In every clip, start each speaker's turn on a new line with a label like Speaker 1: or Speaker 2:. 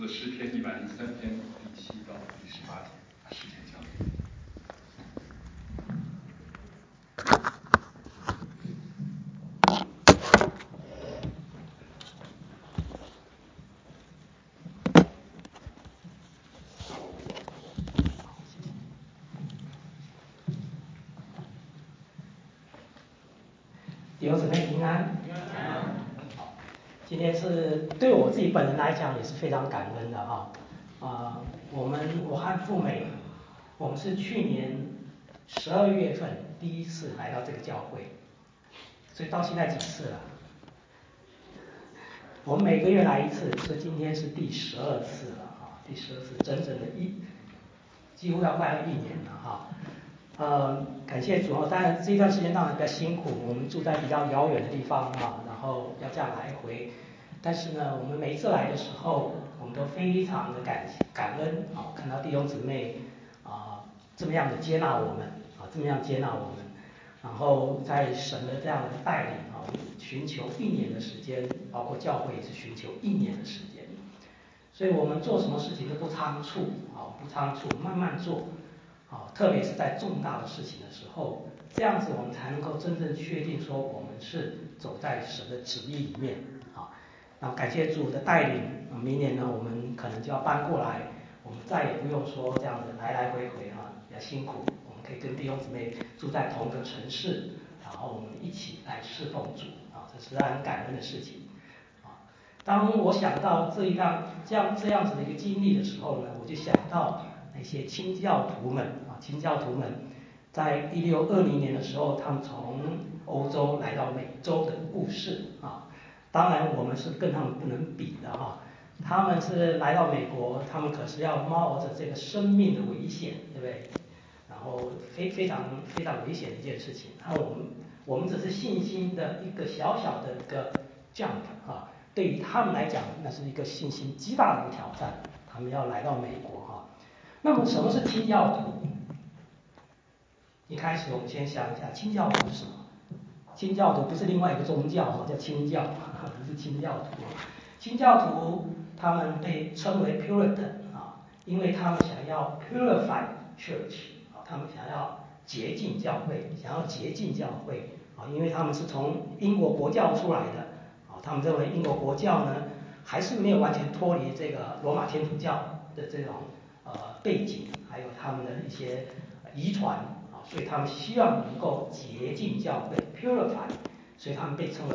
Speaker 1: 诗篇103篇第7到第18节，诗篇交给你。
Speaker 2: 弟兄姊妹平安。今天是对我自己本人来讲也是非常感恩的哈。我和富美，我们是去年12月份第一次来到这个教会，所以到现在几次了？我们每个月来一次，所以今天是第12次了哈，第12次整整的几乎要快要1年了哈。感谢主，当然这段时间当然比较辛苦，我们住在比较遥远的地方啊，然后要这样来回。但是呢，我们每一次来的时候，我们都非常的感恩啊，看到弟兄姊妹这么样的接纳我们啊，这么样接纳我们，然后在神的这样的带领啊，我们寻求1年的时间，包括教会也是寻求1年的时间。所以我们做什么事情都不仓促啊，不仓促，慢慢做。特别是在重大的事情的时候，这样子我们才能够真正确定说我们是走在神的旨意里面啊。然后感谢主的带领，明年呢我们可能就要搬过来，我们再也不用说这样子来来回回比较辛苦，我们可以跟弟兄姊妹住在同一个城市，然后我们一起来侍奉主啊，这是很感恩的事情啊。当我想到这样子的一个经历的时候呢，我就想到那些清教徒们啊，清教徒们在1620年的时候，他们从欧洲来到美洲的故事啊。当然我们是跟他们不能比的哈，他们是来到美国，他们可是要冒着这个生命的危险，对不对？然后非常危险的一件事情。然后我们只是信心的一个小小的一个 jump 啊，对于他们来讲，那是一个信心极大的一个挑战。他们要来到美国哈。那么什么是清教徒？一开始我们先想一下清教徒是什么？清教徒不是另外一个宗教叫清教，不是清教徒。清教徒他们被称为 Puritan 啊，因为他们想要 purify church 啊，他们想要洁净教会，因为他们是从英国国教出来的啊，他们认为英国国教呢还是没有完全脱离这个罗马天主教的这种背景，还有他们的一些遗传啊，所以他们希望能够洁净教会 purify， 所以他们被称为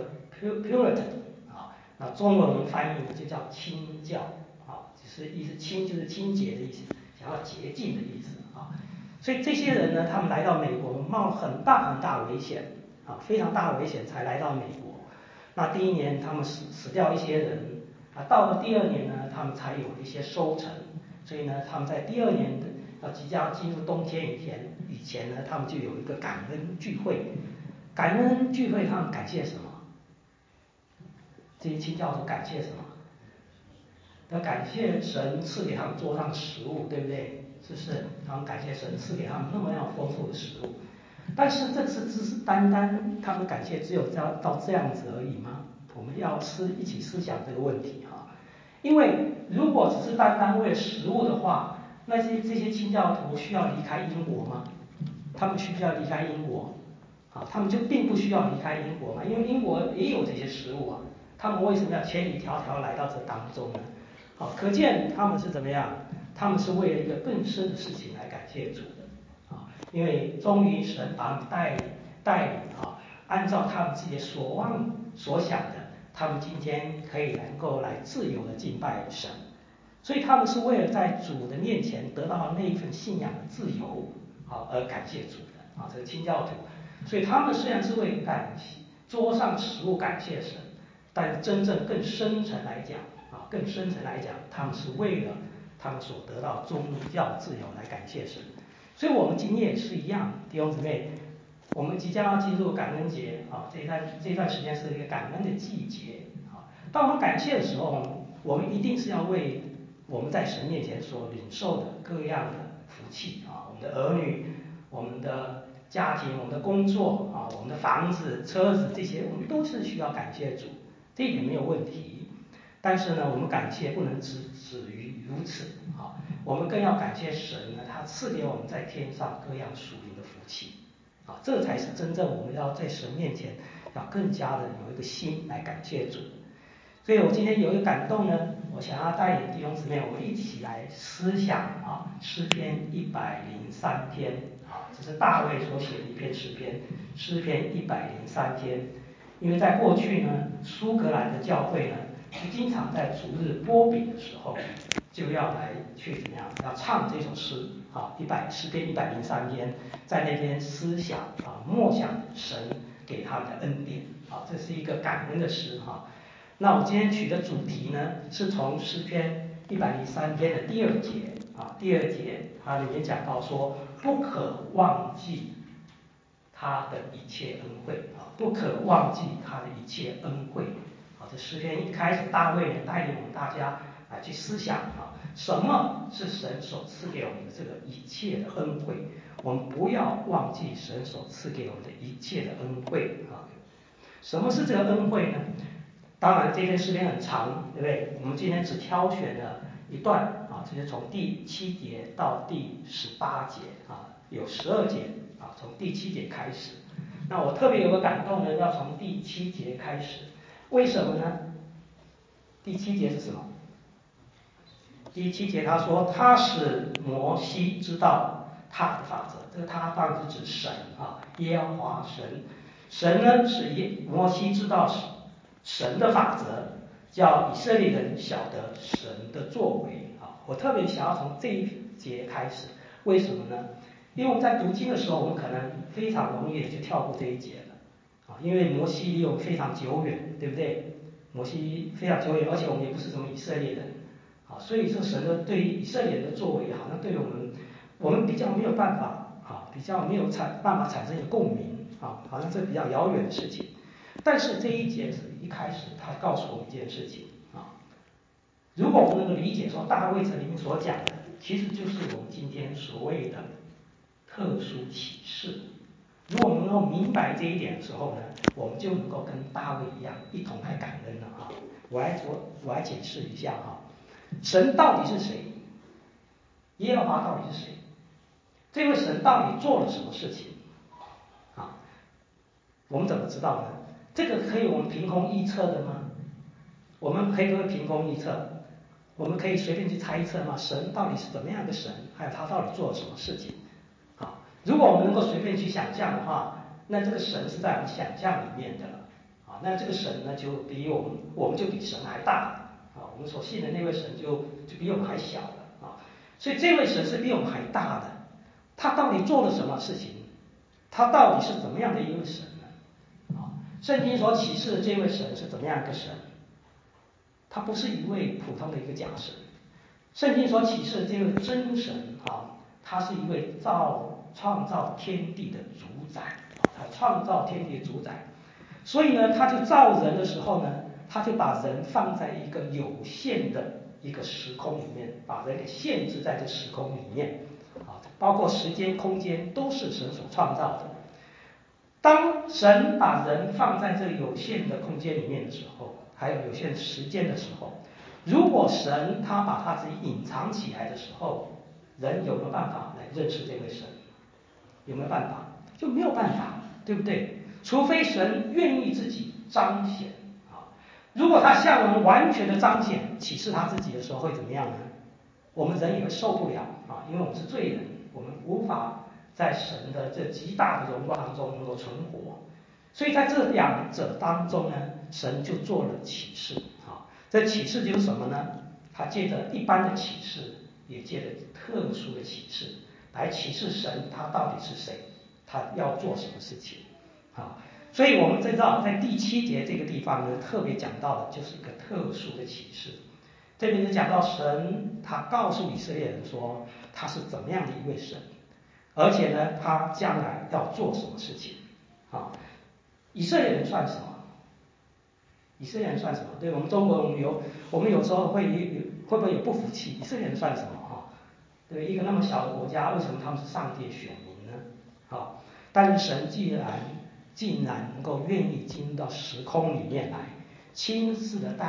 Speaker 2: Puritan 啊。那中文我们翻译就叫清教啊，就是意思清就是清洁的意思，想要洁净的意思啊。所以这些人呢，他们来到美国冒很大危险啊，非常大的危险才来到美国。那第1年他们死掉一些人啊，到了第2年呢，他们才有一些收成。所以呢，他们在第2年即将进入冬天以前呢，他们就有一个感恩聚会。感恩聚会他们感谢什么？这些清教徒感谢什么？要感谢神赐给他们桌上的食物，对不对？是不是？他们感谢神赐给他们那么样丰富的食物。但是这次只是单他们感谢只有到这样子而已吗？我们要一起思想这个问题哈。因为如果只是单为了食物的话，那这些清教徒需要离开英国吗？他们需不需要离开英国？他们就并不需要离开英国嘛，因为英国也有这些食物啊。他们为什么要千里迢迢来到这当中呢？可见他们是怎么样？他们是为了一个更深的事情来感谢主的因为终于神把他们带领按照他们自己所望所想的，他们今天可以能够来自由的敬拜神。所以他们是为了在主的面前得到那一份信仰的自由而感谢主的这个清教徒。所以他们虽然是为桌上食物感谢神，但真正更深层来讲他们是为了他们所得到宗教自由来感谢神。所以我们今天也是一样，弟兄姊妹，我们即将要进入感恩节这段时间是一个感恩的季节当我们感谢的时候，我们一定是要为我们在神面前所领受的各样的福气我们的儿女，我们的家庭，我们的工作我们的房子、车子，这些我们都是需要感谢主，这一点没有问题。 但是呢，我们感谢不能止于如此啊，我们更要感谢神呢，他赐给我们在天上各样属灵的福气啊，这才是真正我们要在神面前要更加的有一个心来感谢主。所以我今天有一个感动呢，我想要带领弟兄姊妹，我们一起来思想啊，诗篇103篇啊，这是大卫所写的一篇诗篇，诗篇103篇。因为在过去呢，苏格兰的教会呢，就经常在主日播饼的时候，就要来去怎么样，要唱这首诗啊，诗篇103篇，在那边思想啊，默想神给他们的恩典啊，这是一个感恩的诗哈。那我今天取的主题呢，是从诗篇103篇的第2节啊，第2节它里面讲到说，不可忘记他的一切恩惠啊，不可忘记他的一切恩惠啊。这诗篇一开始，大卫呢带领我们大家来去思想啊，什么是神所赐给我们的这个一切的恩惠？我们不要忘记神所赐给我们的一切的恩惠啊。什么是这个恩惠呢？当然，这篇诗篇很长，对不对？我们今天只挑选了一段啊，就是从第7节到第18节啊，有12节啊，从第7节开始。那我特别有个感动呢，要从第7节开始。为什么呢？第7节是什么？第7节他说，他使摩西知道他的法则。这个他当然是指神啊，耶和华神。神呢使摩西知道神的法则，叫以色列人晓得神的作为啊。我特别想要从这一节开始，为什么呢？因为我们在读经的时候，我们可能非常容易的就跳过这一节了啊，因为摩西离我们非常久远，对不对？摩西非常久远，而且我们也不是什么以色列人啊，所以说神的对于以色列人的作为，好像对我们比较没有办法啊，比较没有办法产生一个共鸣啊，好像这比较遥远的事情。但是这一节是一开始他告诉我们一件事情啊，如果我们能够理解说大卫这里面所讲的，其实就是我们今天所谓的特殊启示。如果我们能够明白这一点的时候呢，我们就能够跟大卫一样一同来感恩了啊。我来解释一下哈，神到底是谁？耶和华到底是谁？这位神到底做了什么事情？啊，我们怎么知道呢？这个可以我们凭空臆测的吗？我们可以不会凭空臆测？我们可以随便去猜测吗？神到底是怎么样的神？还有他到底做了什么事情？啊，如果我们能够随便去想象的话，那这个神是在我们想象里面的了啊。那这个神呢，就比我们就比神还大啊。我们所信的那位神就比我们还小了啊。所以这位神是比我们还大的，他到底做了什么事情？他到底是怎么样的一位神呢？啊，圣经所启示的这位神是怎么样一个神？他不是一位普通的一个假神，圣经所启示的这位真神啊，他是一位创造天地的主宰，他创造天地的主宰。所以呢，他就造人的时候呢，他就把人放在一个有限的一个时空里面，把人给限制在这时空里面啊，包括时间、空间都是神所创造的。当神把人放在这个有限的空间里面的时候，还有有限时间的时候，如果神他把他自己隐藏起来的时候，人有没有办法来认识这位神？有没有办法？就没有办法，对不对？除非神愿意自己彰显啊。如果他向我们完全的彰显启示他自己的时候，会怎么样呢？我们人也会受不了啊，因为我们是罪人，我们无法在神的这极大的荣光当中能够存活。所以在这两者当中呢，神就做了启示啊。这启示就是什么呢？他借着一般的启示，也借着特殊的启示，来启示神他到底是谁，他要做什么事情啊。所以我们知道，在第7节这个地方呢，特别讲到的就是一个特殊的启示。这边就讲到神，他告诉以色列人说，他是怎么样的一位神，而且呢，他将来要做什么事情啊。以色列人算什么？以色列人算什么？对我们中国，我们有时候会不会有不服气？以色列人算什么啊？对，一个那么小的国家，为什么他们是上帝的选民呢？好，但是神竟然能够愿意进入到时空里面来，亲自的带领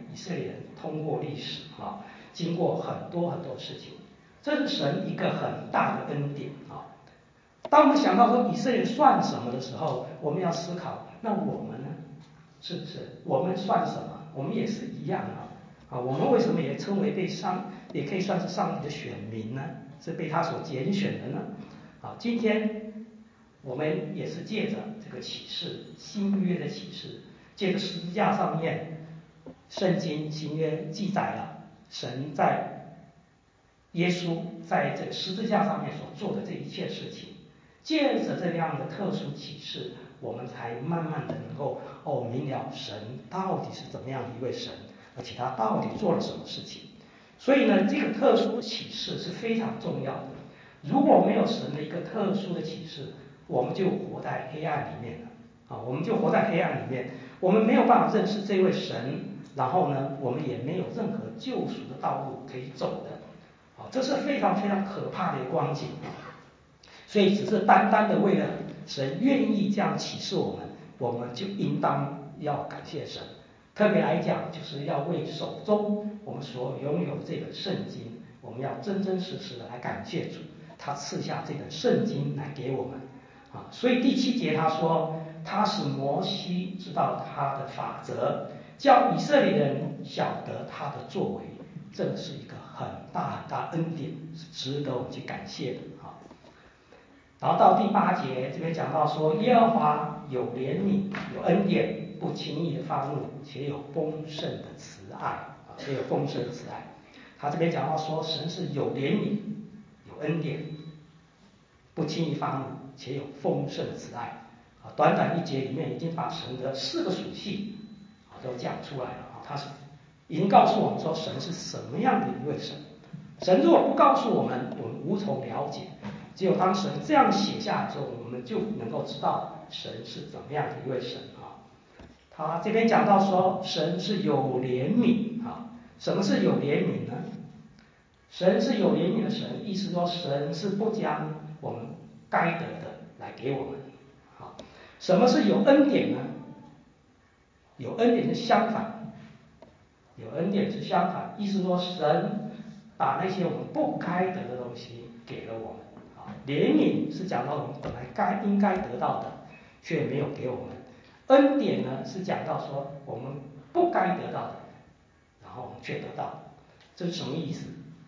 Speaker 2: 以色列人通过历史经过很多很多事情，这是神一个很大的恩典当我们想到说以色列算什么的时候，我们要思考，那我们呢？是不是我们算什么？我们也是一样我们为什么也称为也可以算是上帝的选民呢？是被他所拣选的呢？今天我们也是借着这个启示，新约的启示，借着十字架上面，圣经新约记载了神在耶稣在这个十字架上面所做的这一切事情，借着这样的特殊启示，我们才慢慢的能够明了神到底是怎么样的一位神，而且他到底做了什么事情。所以呢，这个特殊启示是非常重要的。如果没有神的一个特殊的启示，我们就活在黑暗里面了我们就活在黑暗里面，我们没有办法认识这位神，然后呢，我们也没有任何救赎的道路可以走的这是非常非常可怕的一个光景所以只是单单的为了神愿意这样启示我们，我们就应当要感谢神。特别来讲，就是要为手中我们所拥有的这本圣经，我们要真真实实的来感谢主，他赐下这本圣经来给我们所以第7节他说，他使摩西知道他的法则，叫以色列人晓得他的作为，这是一个很大很大恩典，是值得我们去感谢的然后到第8节这边讲到说，耶和华有怜悯，有恩典，不轻易的发怒，且有丰盛的慈爱且有丰盛的慈爱。他这边讲到说，神是有怜悯，有恩典，不轻易发怒，且有丰盛的慈爱短短1节里面已经把神的4个属性都讲出来了他是已经告诉我们说神是什么样的一位神。神如果不告诉我们，我们无从了解。只有当神这样写下来之后，我们就能够知道神是怎么样的一位神他这边讲到说，神是有怜悯什么是有怜悯呢？神是有怜悯的神，意思说神是不将我们该得的来给我们什么是有恩典呢？有恩典是相反，有恩典是相反，意思说神把那些我们不该得的东西给了我们怜悯是讲到我们本来应该得到的，却没有给我们。恩典呢是讲到说我们不该得到的，然后我们却得到。这是什么意思？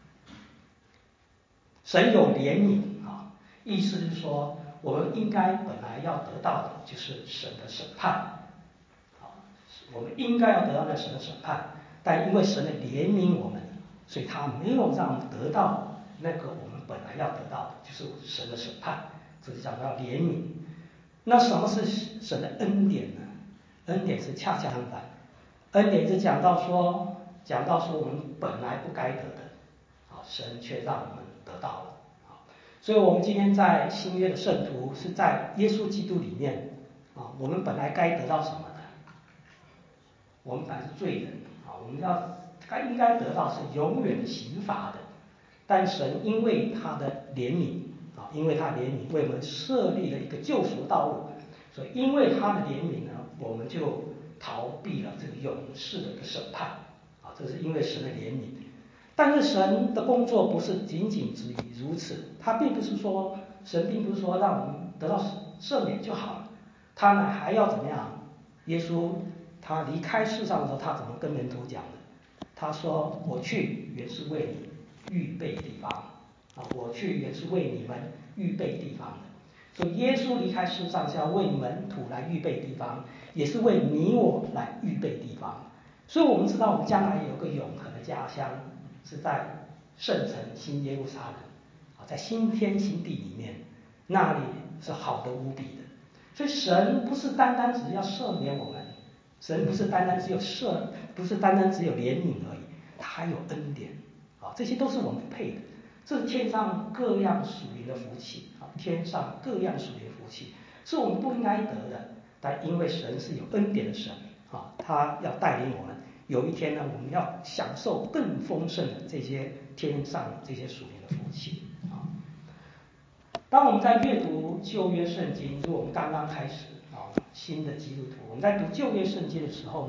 Speaker 2: 神有怜悯意思是说我们应该本来要得到的就是神的审判我们应该要得到那神的审判，但因为神的怜悯我们，所以他没有让我们得到那个我们本来要得到的，就是神的审判。这就讲到怜悯。那什么是神的恩典呢？恩典是恰恰相反，恩典是讲到说我们本来不该得的神却让我们得到了所以我们今天在新约的圣徒是在耶稣基督里面我们本来该得到什么呢？我们本来是罪人我们应该得到是永远的刑罚的，但神因为他的怜悯因为他的怜悯为我们设立了一个救赎道路，所以因为他的怜悯呢，我们就逃避了这个永世的一个审判这是因为神的怜悯。但是神的工作不是仅仅止于如此，神并不是说让我们得到赦免就好了，他呢还要怎么样？耶稣他离开世上的时候，他怎么跟门徒讲的？他说：“我去原是为你预备地方我去原是为你们预备地方的。”所以耶稣离开世上是要为门徒来预备地方，也是为你我来预备地方。所以我们知道我们将来有个永恒的家乡，是在圣城新耶路撒冷在新天新地里面，那里是好的无比的。所以神不是单单只要赦免我们，神不是单单只有怜悯而已，他还有恩典这些都是我们不配的。这是天上各样属灵的福气天上各样属灵的福气是我们不应该得的，但因为神是有恩典的神他要带领我们，有一天呢，我们要享受更丰盛的这些天上这些属灵的福气当我们在阅读旧约圣经，如果我们刚刚开始新的基督徒，我们在读旧约圣经的时候呢，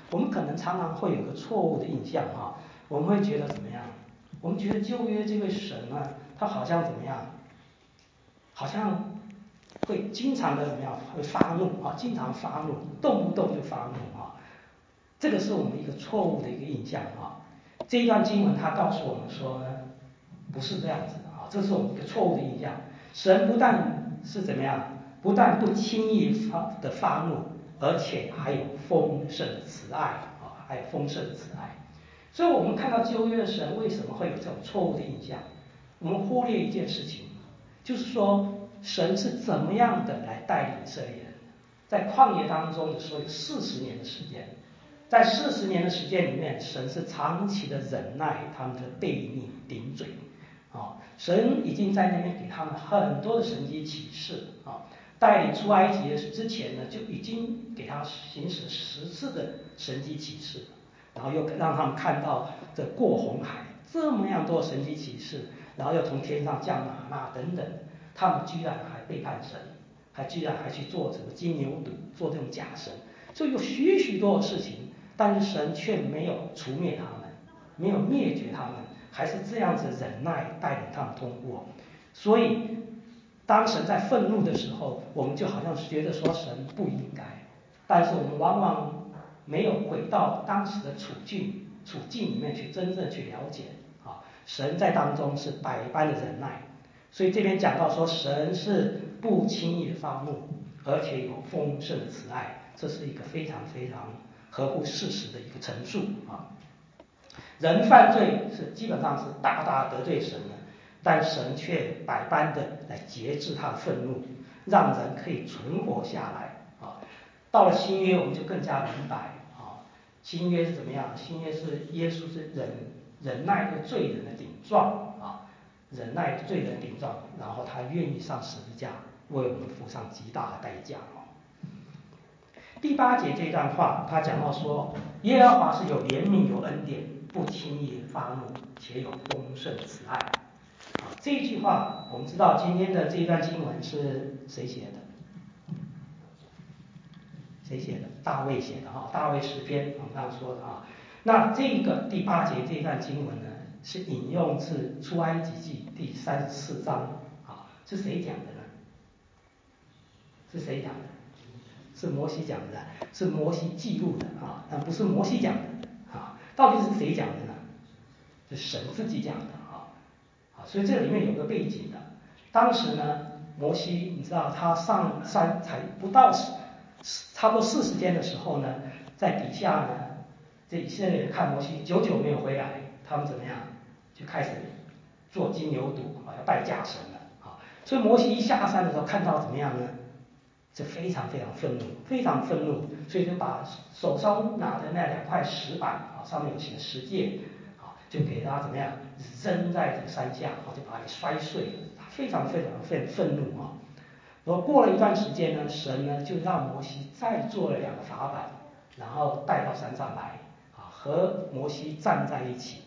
Speaker 2: 我们可能常常会有个错误的印象我们会觉得怎么样？我们觉得旧约这位神呢，他好像怎么样？好像会经常的怎么样？会发怒经常发怒，动不动就发怒这个是我们一个错误的一个印象这一段经文它告诉我们说呢，不是这样子的这是我们一个错误的印象。神不但是怎么样？不但不轻易的发怒，而且还有丰盛的慈爱还有丰盛的慈爱。所以我们看到旧约的神为什么会有这种错误的印象？我们忽略一件事情，就是说神是怎么样的来带领以色列人。在旷野当中的时候有40年的时间，在40年的时间里面，神是长期的忍耐他们的悖逆顶嘴神已经在那边给他们很多的神迹启示带领出埃及之前呢，就已经给他行使10次的神迹启示，然后又让他们看到这过红海这么样多神迹启示，然后又从天上降玛纳等等，他们居然还背叛神，居然还去做什么金牛犊，做这种假神，所以有许许多的事情，但是神却没有除灭他们，没有灭绝他们，还是这样子忍耐带领他们通过。所以当神在愤怒的时候，我们就好像觉得说神不应该，但是我们往往没有回到当时的处境里面去真正去了解神在当中是百般的忍耐。所以这边讲到说神是不轻易的发怒，而且有丰盛的慈爱，这是一个非常非常合乎事实的一个陈述人犯罪是基本上是大大得罪神的，但神却百般的来节制他的愤怒，让人可以存活下来到了新约我们就更加明白新约是怎么样？新约是耶稣是忍耐这个罪人的顶撞忍耐罪人顶撞，然后他愿意上十字架为我们付上极大的代价第8节这段话他讲到说，耶和华是有怜悯有恩典，不轻易发怒，且有丰盛慈爱这一句话我们知道今天的这一段经文是谁写的？谁写的？大卫写的大卫诗篇我们刚刚说的那这个第8节这一段经文呢，是引用自出埃及记第34章是谁讲的呢？是谁讲的？是摩西讲的，是摩西记录的但不是摩西讲的到底是谁讲的呢？是神自己讲的所以这里面有个背景的。当时呢，摩西你知道他上山才不到差不多40天的时候呢，在底下呢，这以色列人看摩西久久没有回来，他们怎么样？就开始做金牛犊要拜假神了所以摩西一下山的时候看到怎么样呢？就非常非常愤怒，非常愤怒，所以就把手上拿的那2块石板上面有写十诫就给他怎么样扔在这个山下就把它给摔碎了，他非常非常愤怒然后过了一段时间呢，神呢就让摩西再做了2个法版，然后带到山上来和摩西站在一起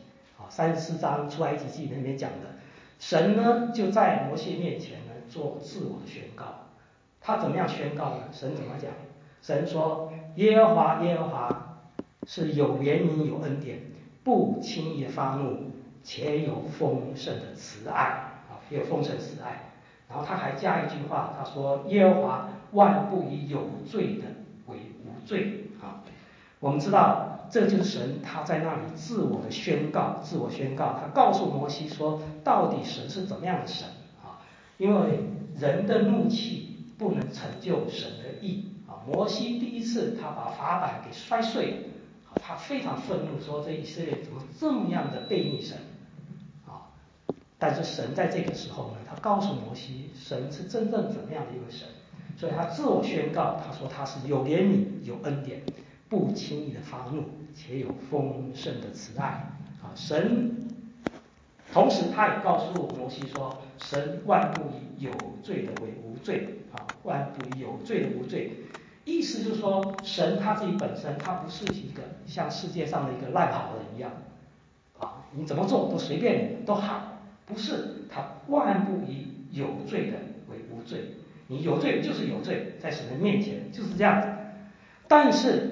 Speaker 2: 34章出埃及记那边讲的，神呢就在摩西面前呢做自我的宣告。他怎么样宣告呢？神怎么讲？神说耶和华耶和华是有怜悯有恩典，不轻易的发怒，且有丰盛的慈爱也有丰盛慈爱。然后他还加一句话，他说耶和华万不以有罪的为无罪我们知道这就是神他在那里自我宣告，他告诉摩西说到底神是怎么样的神因为人的怒气不能成就神的义摩西第一次他把法版给摔碎他非常愤怒，说这以色列怎么这么样的悖逆神但是神在这个时候呢，他告诉摩西神是真正怎么样的一位神，所以他自我宣告，他说他是有怜悯有恩典，不轻易的发怒，且有丰盛的慈爱神同时他也告诉摩西说，神万不以有罪的为无罪万不以有罪的无罪，意思就是说神他自己本身他不是一个像世界上的一个烂好人一样你怎么做都随便你都好，不是，他万不以有罪的为无罪，你有罪就是有罪，在神的面前就是这样子。但是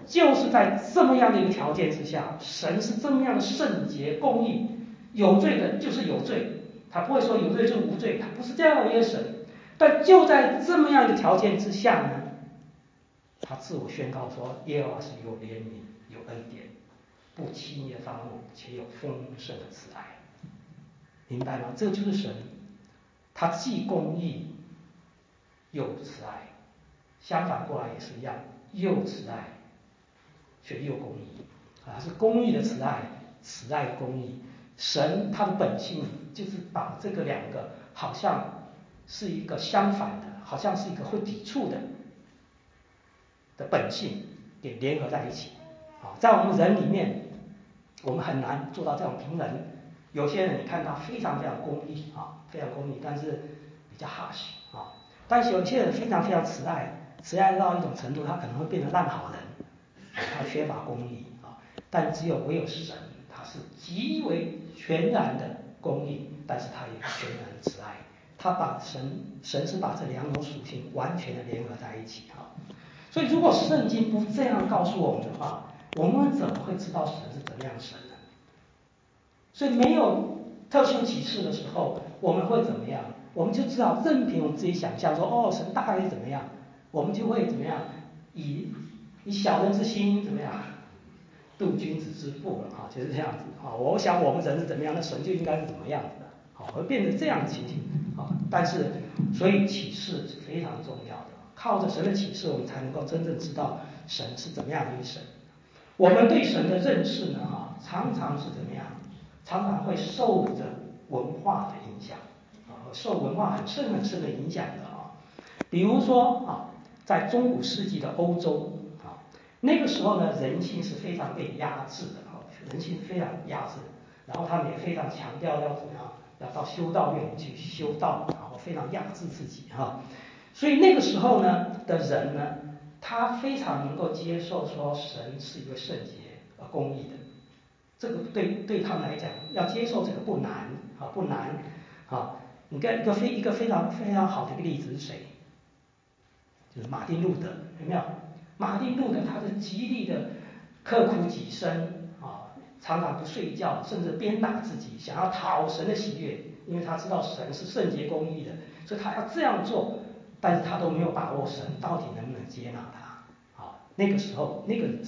Speaker 2: 就是在这么样的一个条件之下，神是这么样的圣洁公义，有罪的就是有罪，他不会说有罪就是无罪，他不是这样的一个神。但就在这么样一个条件之下呢，他自我宣告说，耶和华是有怜悯、有恩典，不轻易的发怒，且有丰盛的慈爱。明白吗？这就是神，他既公义又慈爱，相反过来也是一样，又慈爱却又公义啊，是公义的慈爱，慈爱的公义。神他的本性就是把这个两个好像是一个相反的，好像是一个会抵触的本性给联合在一起啊。在我们人里面，我们很难做到这种平衡。有些人你看他非常非常公义啊，非常公义，但是比较 harsh 啊。但是有些人非常非常慈爱，慈爱到一种程度，他可能会变成烂好人，他缺乏公义啊。但唯有神，他是极为全然的公义，但是他也全然的慈爱。他把神是把这两种属性完全的联合在一起啊。所以如果圣经不这样告诉我们的话，我们怎么会知道神是怎么样的神呢？所以没有特殊启示的时候，我们会怎么样？我们就知道任凭我们自己想象说，哦，神大概是怎么样，我们就会怎么样，以小人之心怎么样度君子之腹了啊，就是这样子啊。我想我们人是怎么样，那神就应该是怎么样子的，好，会变成这样的情形啊。但是所以启示是非常重要的，靠着神的启示，我们才能够真正知道神是怎么样的一个神。我们对神的认识呢，常常是怎么样？常常会受着文化的影响啊，受文化很深很深的影响的啊。比如说啊，在中古世纪的欧洲啊，那个时候呢，人性是非常被压制的啊，人性非常压制，然后他们也非常强调要怎么样，要到修道院去修道，然后非常压制自己哈。所以那个时候呢的人呢，他非常能够接受说神是一个圣洁而公义的。这个对他们来讲，要接受这个不难啊，不难啊。你看一个非常非常好的一个例子是谁？就是马丁路德，有没有？马丁路德他是极力的刻苦己身啊，常常不睡觉，甚至鞭打自己，想要讨神的喜悦，因为他知道神是圣洁公义的，所以他要这样做，但是他都没有把握神到底能不能接纳他啊。那个时候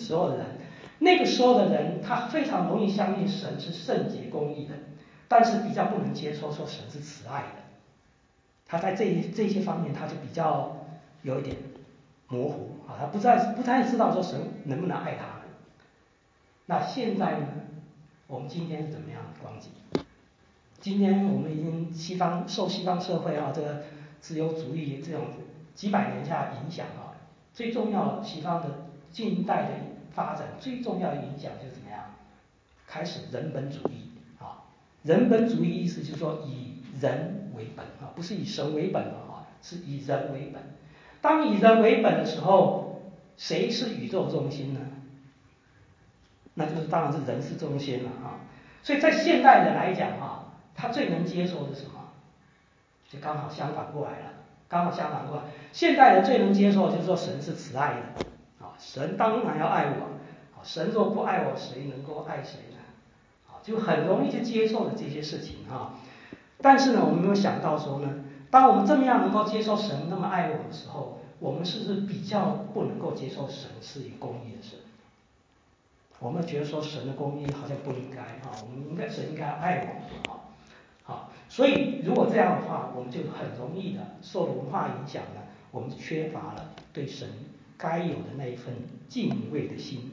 Speaker 2: 的人，他非常容易相信神是圣洁公义的，但是比较不能接受说神是慈爱的。他在这些方面，他就比较有一点模糊啊，他不太知道说神能不能爱他们。那现在呢，我们今天是怎么样的光景？今天我们已经受西方社会这个自由主义这种几百年下影响最重要西方的近代的发展最重要的影响就是怎么样？开始人本主义啊，人本主义意思就是说以人为本啊，不是以神为本是以人为本。当以人为本的时候，谁是宇宙中心呢？那就是当然是人是中心了啊。所以在现代人来讲他最能接受的是什么？就刚好相反过来了，现代人最能接受的就是说神是慈爱的神当然要爱我神若不爱我，谁能够爱谁呢？就很容易就接受了这些事情但是呢，我们没有想到说呢，当我们这么样能够接受神那么爱我的时候，我们是不是比较不能够接受神是一个公义的神？我们觉得说神的公义好像不应该神应该爱我们所以如果这样的话，我们就很容易的受文化影响呢，我们缺乏了对神该有的那一份敬畏的心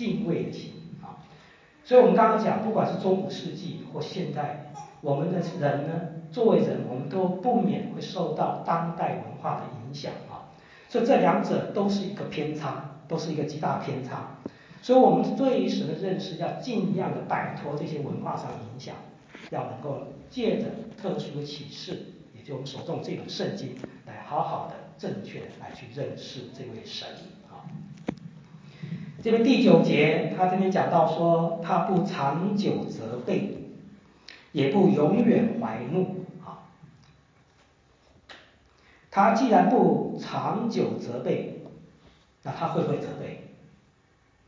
Speaker 2: 所以我们刚刚讲，不管是中古世纪或现代，我们的人呢，作为人，我们都不免会受到当代文化的影响所以这两者都是一个偏差，都是一个极大偏差。所以我们对于神的认识要尽量的摆脱这些文化上的影响，要能够借着特殊的启示，也就我们手中这本圣经，来好好的正确的来去认识这位神这边第9节，他这边讲到说，他不长久责备，也不永远怀怒他既然不长久责备，那他会不会责备？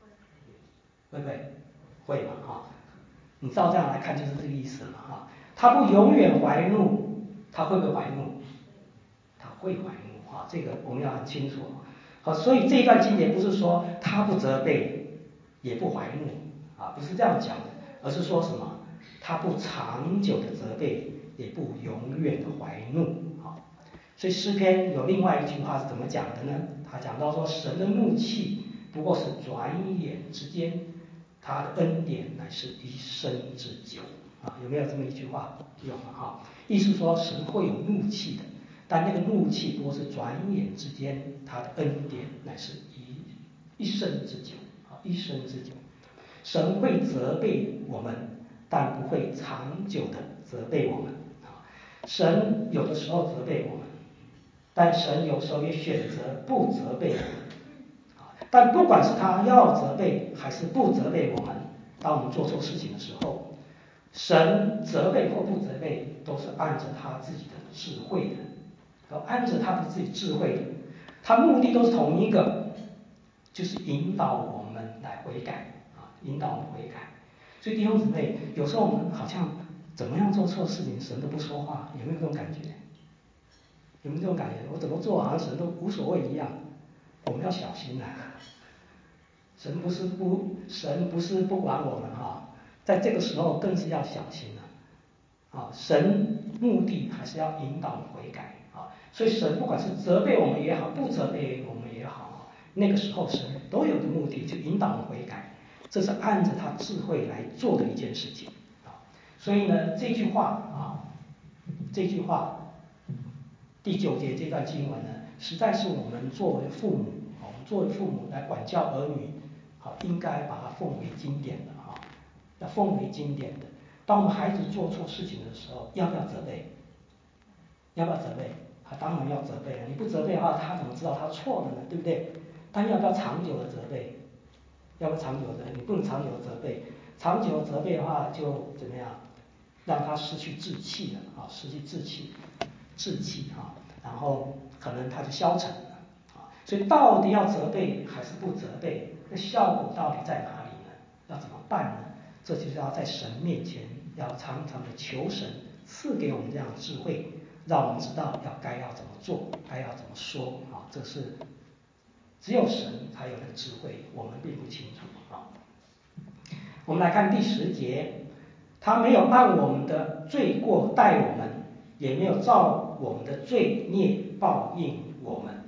Speaker 2: 会不会？会嘛哈？你照这样来看就是这个意思了哈。他不永远怀怒，他会不会怀怒？他会怀怒哈，这个我们要很清楚。好，所以这一段经节不是说他不责备，也不怀怒啊，不是这样讲的，而是说什么？他不长久的责备，也不永远的怀怒啊。所以诗篇有另外一句话是怎么讲的呢？他讲到说，神的怒气不过是转眼之间，他的恩典乃是一生之久啊。有没有这么一句话？有啊。意思说神会有怒气的，但那个怒气不过是转眼之间，他的恩典乃是一生之久啊，一生之久。神会责备我们，但不会长久的责备我们啊。神有的时候责备我们，但神有时候也选择不责备我们啊。但不管是他要责备还是不责备我们，当我们做错事情的时候，神责备或不责备都是按着他自己的智慧的，按着他的自己智慧的，他目的都是同一个，就是引导我们来悔改啊，引导我们悔改。所以弟兄姊妹，有时候我们好像怎么样做错事情，神都不说话，有没有这种感觉？有没有这种感觉？我怎么做好像神都无所谓一样。我们要小心啊！神不是不管我们哈，在这个时候更是要小心了啊！神目的还是要引导我们悔改啊，所以神不管是责备我们也好，不责备我们也好，那个时候神都有个目的，就引导我们悔改，这是按着他智慧来做的一件事情啊。所以呢，这句话第9节这段经文呢，实在是我们作为父母，我们作为父母来管教儿女，应该把它奉为经典的哈，要奉为经典的。当我们孩子做错事情的时候，要不要责备？要不要责备？当然要责备了。你不责备的话，他怎么知道他错了呢？对不对？但要不要长久的责备？要不要长久的？你不能长久的责备，长久的责备的话，就怎么样？让他失去志气了啊，失去志气啊，然后可能他就消沉了啊。所以到底要责备还是不责备？那效果到底在哪里呢？要怎么办呢？这就是要在神面前要常常的求神赐给我们这样的智慧，让我们知道该要怎么做，该要怎么说啊。这是只有神才有那个智慧，我们并不清楚啊。我们来看第10节。他没有按我们的罪过待我们，也没有照我们的罪孽报应我们。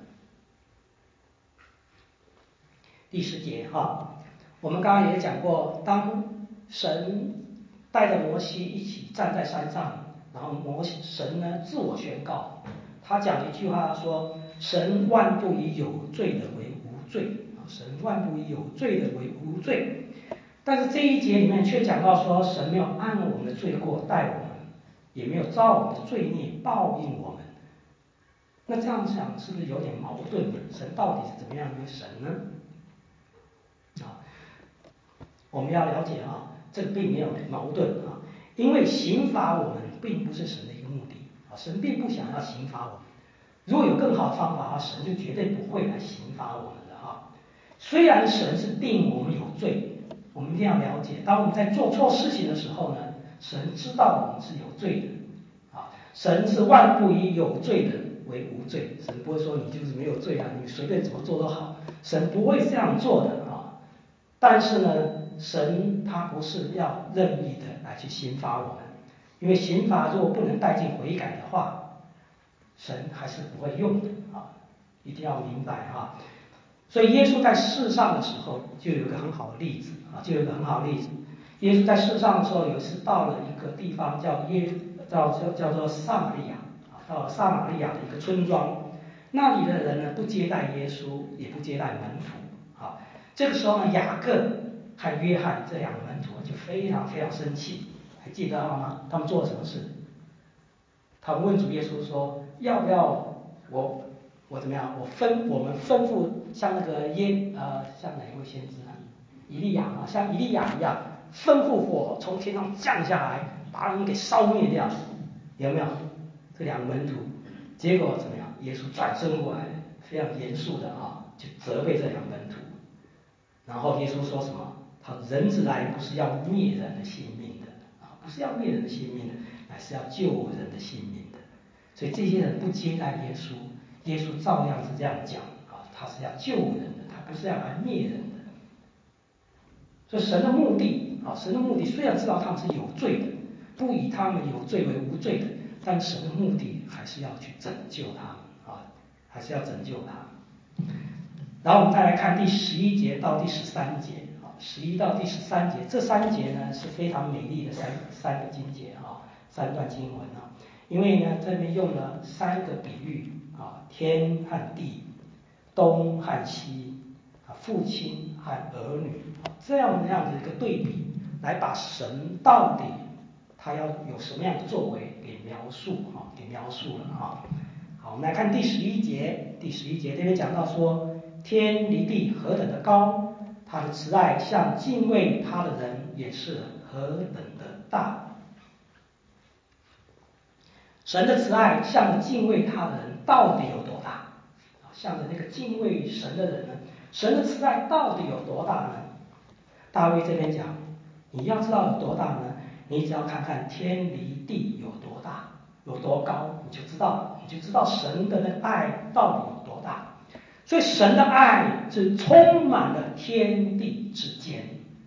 Speaker 2: 第10节哈，我们刚刚也讲过，当神带着摩西一起站在山上，然后神呢自我宣告，他讲一句话说：神万不以有罪的为无罪，神万不以有罪的为无罪。但是这一节里面却讲到说，神没有按我们的罪过待我们，也没有照我们的罪孽报应我们。那这样想是不是有点矛盾？神到底是怎么样一个神呢？我们要了解这个并没有矛盾因为刑罚我们并不是神的一个目的神并不想要刑罚我们。如果有更好的方法的话，神就绝对不会来刑罚我们的虽然神是定我们有罪。我们一定要了解，当我们在做错事情的时候呢，神知道我们是有罪的神是万不以有罪的为无罪，神不会说你就是没有罪你随便怎么做都好，神不会这样做的但是呢，神他不是要任意的来去刑罚我们，因为刑罚如果不能带进悔改的话，神还是不会用的一定要明白所以耶稣在世上的时候就有一个很好的例子耶稣在世上的时候，有一次到了一个地方叫做撒玛利亚到了撒玛利亚的一个村庄，那里的人呢不接待耶稣，也不接待门徒这个时候呢，雅各和约翰这两个门徒就非常非常生气，还记得吗？他们做了什么事？他们问主耶稣说，要不要我怎么样？我们吩咐像那个像哪一位先知以利亚像以利亚一样，吩咐火从天上降下来，把人给烧灭掉，有没有？这两个门徒，结果怎么样？耶稣转身过来，非常严肃的就责备这两个门徒。然后耶稣说什么？ 好，人子来不是要灭人的性命的啊，不是要灭人的性命的，乃是要救人的性命的。所以这些人不接待耶稣，耶稣照样是这样讲啊，他是要救人的，他不是要来灭人的。所以神的目的啊，神的目的虽然知道他们是有罪的，不以他们有罪为无罪的，但神的目的还是要去拯救他们啊，还是要拯救他们。然后我们再来看第11节到第13节啊，11到第13节，这3节呢是非常美丽的三个经节啊，3段经文啊，因为呢这边用了3个比喻啊，天和地，东和西。父亲和儿女这样的一个对比，来把神到底他要有什么样的作为给描述了啊。好，我们来看第11节，第11节这边讲到说，天离地何等的高，他的慈爱向敬畏他的人也是何等的大。神的慈爱向着敬畏他的人到底有多大？向着那个敬畏神的人呢？神的慈爱到底有多大呢？大卫这边讲，你要知道有多大呢？你只要看看天离地有多大，有多高，你就知道神的那个爱到底有多大。所以神的爱是充满了天地之间，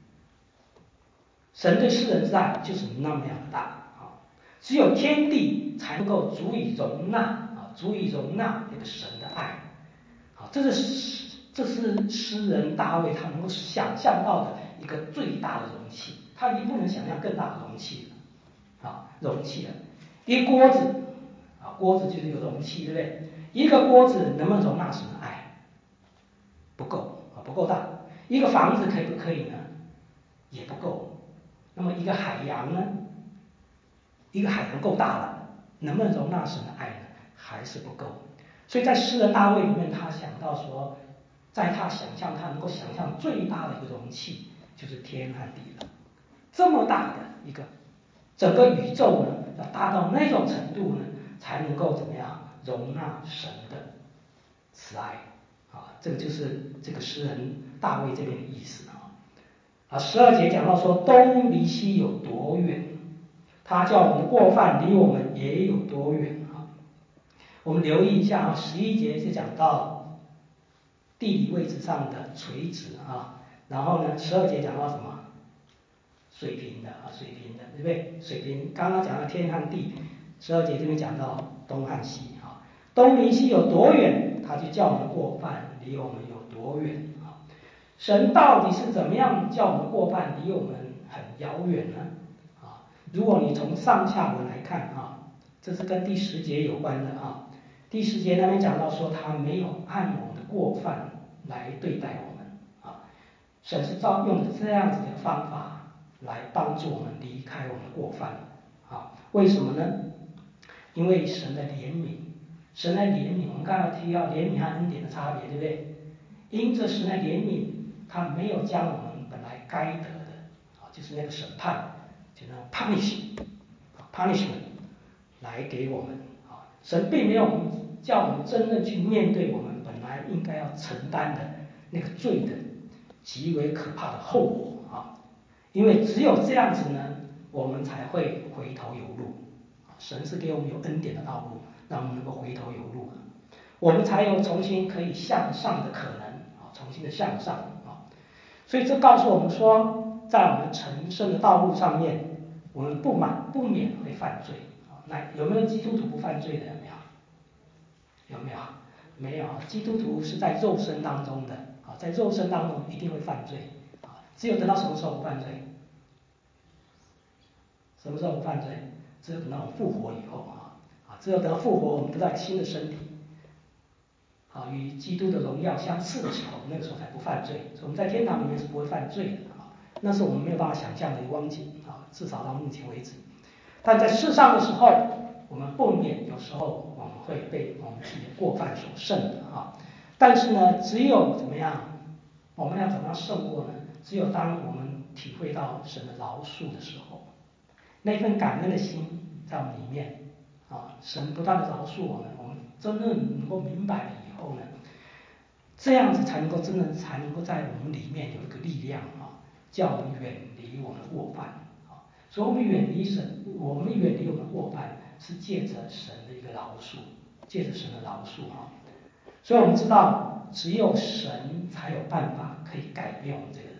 Speaker 2: 神对世人之爱就是那么样的大啊！只有天地才能够足以容纳那个神的爱。好，这是诗人大卫他能够想象到的一个最大的容器，他已经不能想象更大的容器了啊，容器了。一个锅子啊，锅子就是一个容器，对不对？一个锅子能不能容纳神的爱？不够啊，不够大。一个房子可以不可以呢？也不够。那么一个海洋呢？一个海洋够大了，能不能容纳神的爱呢？还是不够。所以在诗人大卫里面，他想到说，在他能够想象最大的一个容器就是天和地了。这么大的一个整个宇宙呢，要大到那种程度呢，才能够怎么样容纳神的慈爱啊？这个就是这个诗人大卫这边的意思啊。12节讲到说，东离西有多远，他叫我们的过犯离我们也有多远啊。我们留意一下啊，11节是讲到地理位置上的垂直啊，然后呢，12节讲到什么？水平的，对不对？水平，刚刚讲到天和地，12节这边讲到东和西啊，东离西有多远，他就叫我们过犯离我们有多远啊。神到底是怎么样叫我们过犯离我们很遥远呢？啊，如果你从上下文来看啊，这是跟第10节有关的啊。第10节那边讲到说，他没有按我们的过犯来对待我们啊，神是用这样子的方法来帮助我们离开我们的过犯啊。为什么呢？因为神的怜悯，我们刚才提到怜悯和恩典的差别，对不对？因着神的怜悯，他没有将我们本来该得的啊，就是那个审判，就那种 punishment 来给我们啊。神并没有叫我们真正去面对我们本来应该要承担的那个罪的极为可怕的后果啊。因为只有这样子呢，我们才会回头有路。神是给我们有恩典的道路，让我们能够回头有路的，我们才有重新可以向上的可能啊，重新的向上啊。所以这告诉我们说，在我们成圣的道路上面，我们不免会犯罪啊。那有没有基督徒不犯罪的？有没有？没有。基督徒是在肉身当中的啊，在肉身当中一定会犯罪啊。只有等到什么时候不犯罪？什么时候不犯罪？只有等到我们复活以后只有等到复活，我们得到新的身体与基督的荣耀相似的时候，那个时候才不犯罪。所以我们在天堂里面是不会犯罪的那是我们没有办法想象的一个光景至少到目前为止。但在世上的时候，我们不免有时候我们会被我们自己的过犯所胜的但是呢，只有怎么样，我们要怎么样胜过呢？只有当我们体会到神的饶恕的时候，那份感恩的心在我们里面神不断的饶恕我们，我们真正能够明白了以后呢，这样子才能够真正才能够在我们里面有一个力量叫我们远离我们的过犯。所以我们远离神，我们远离我们的过犯，是借着神的一个饶恕，借着神的饶恕哈。所以我们知道，只有神才有办法可以改变我们这个人。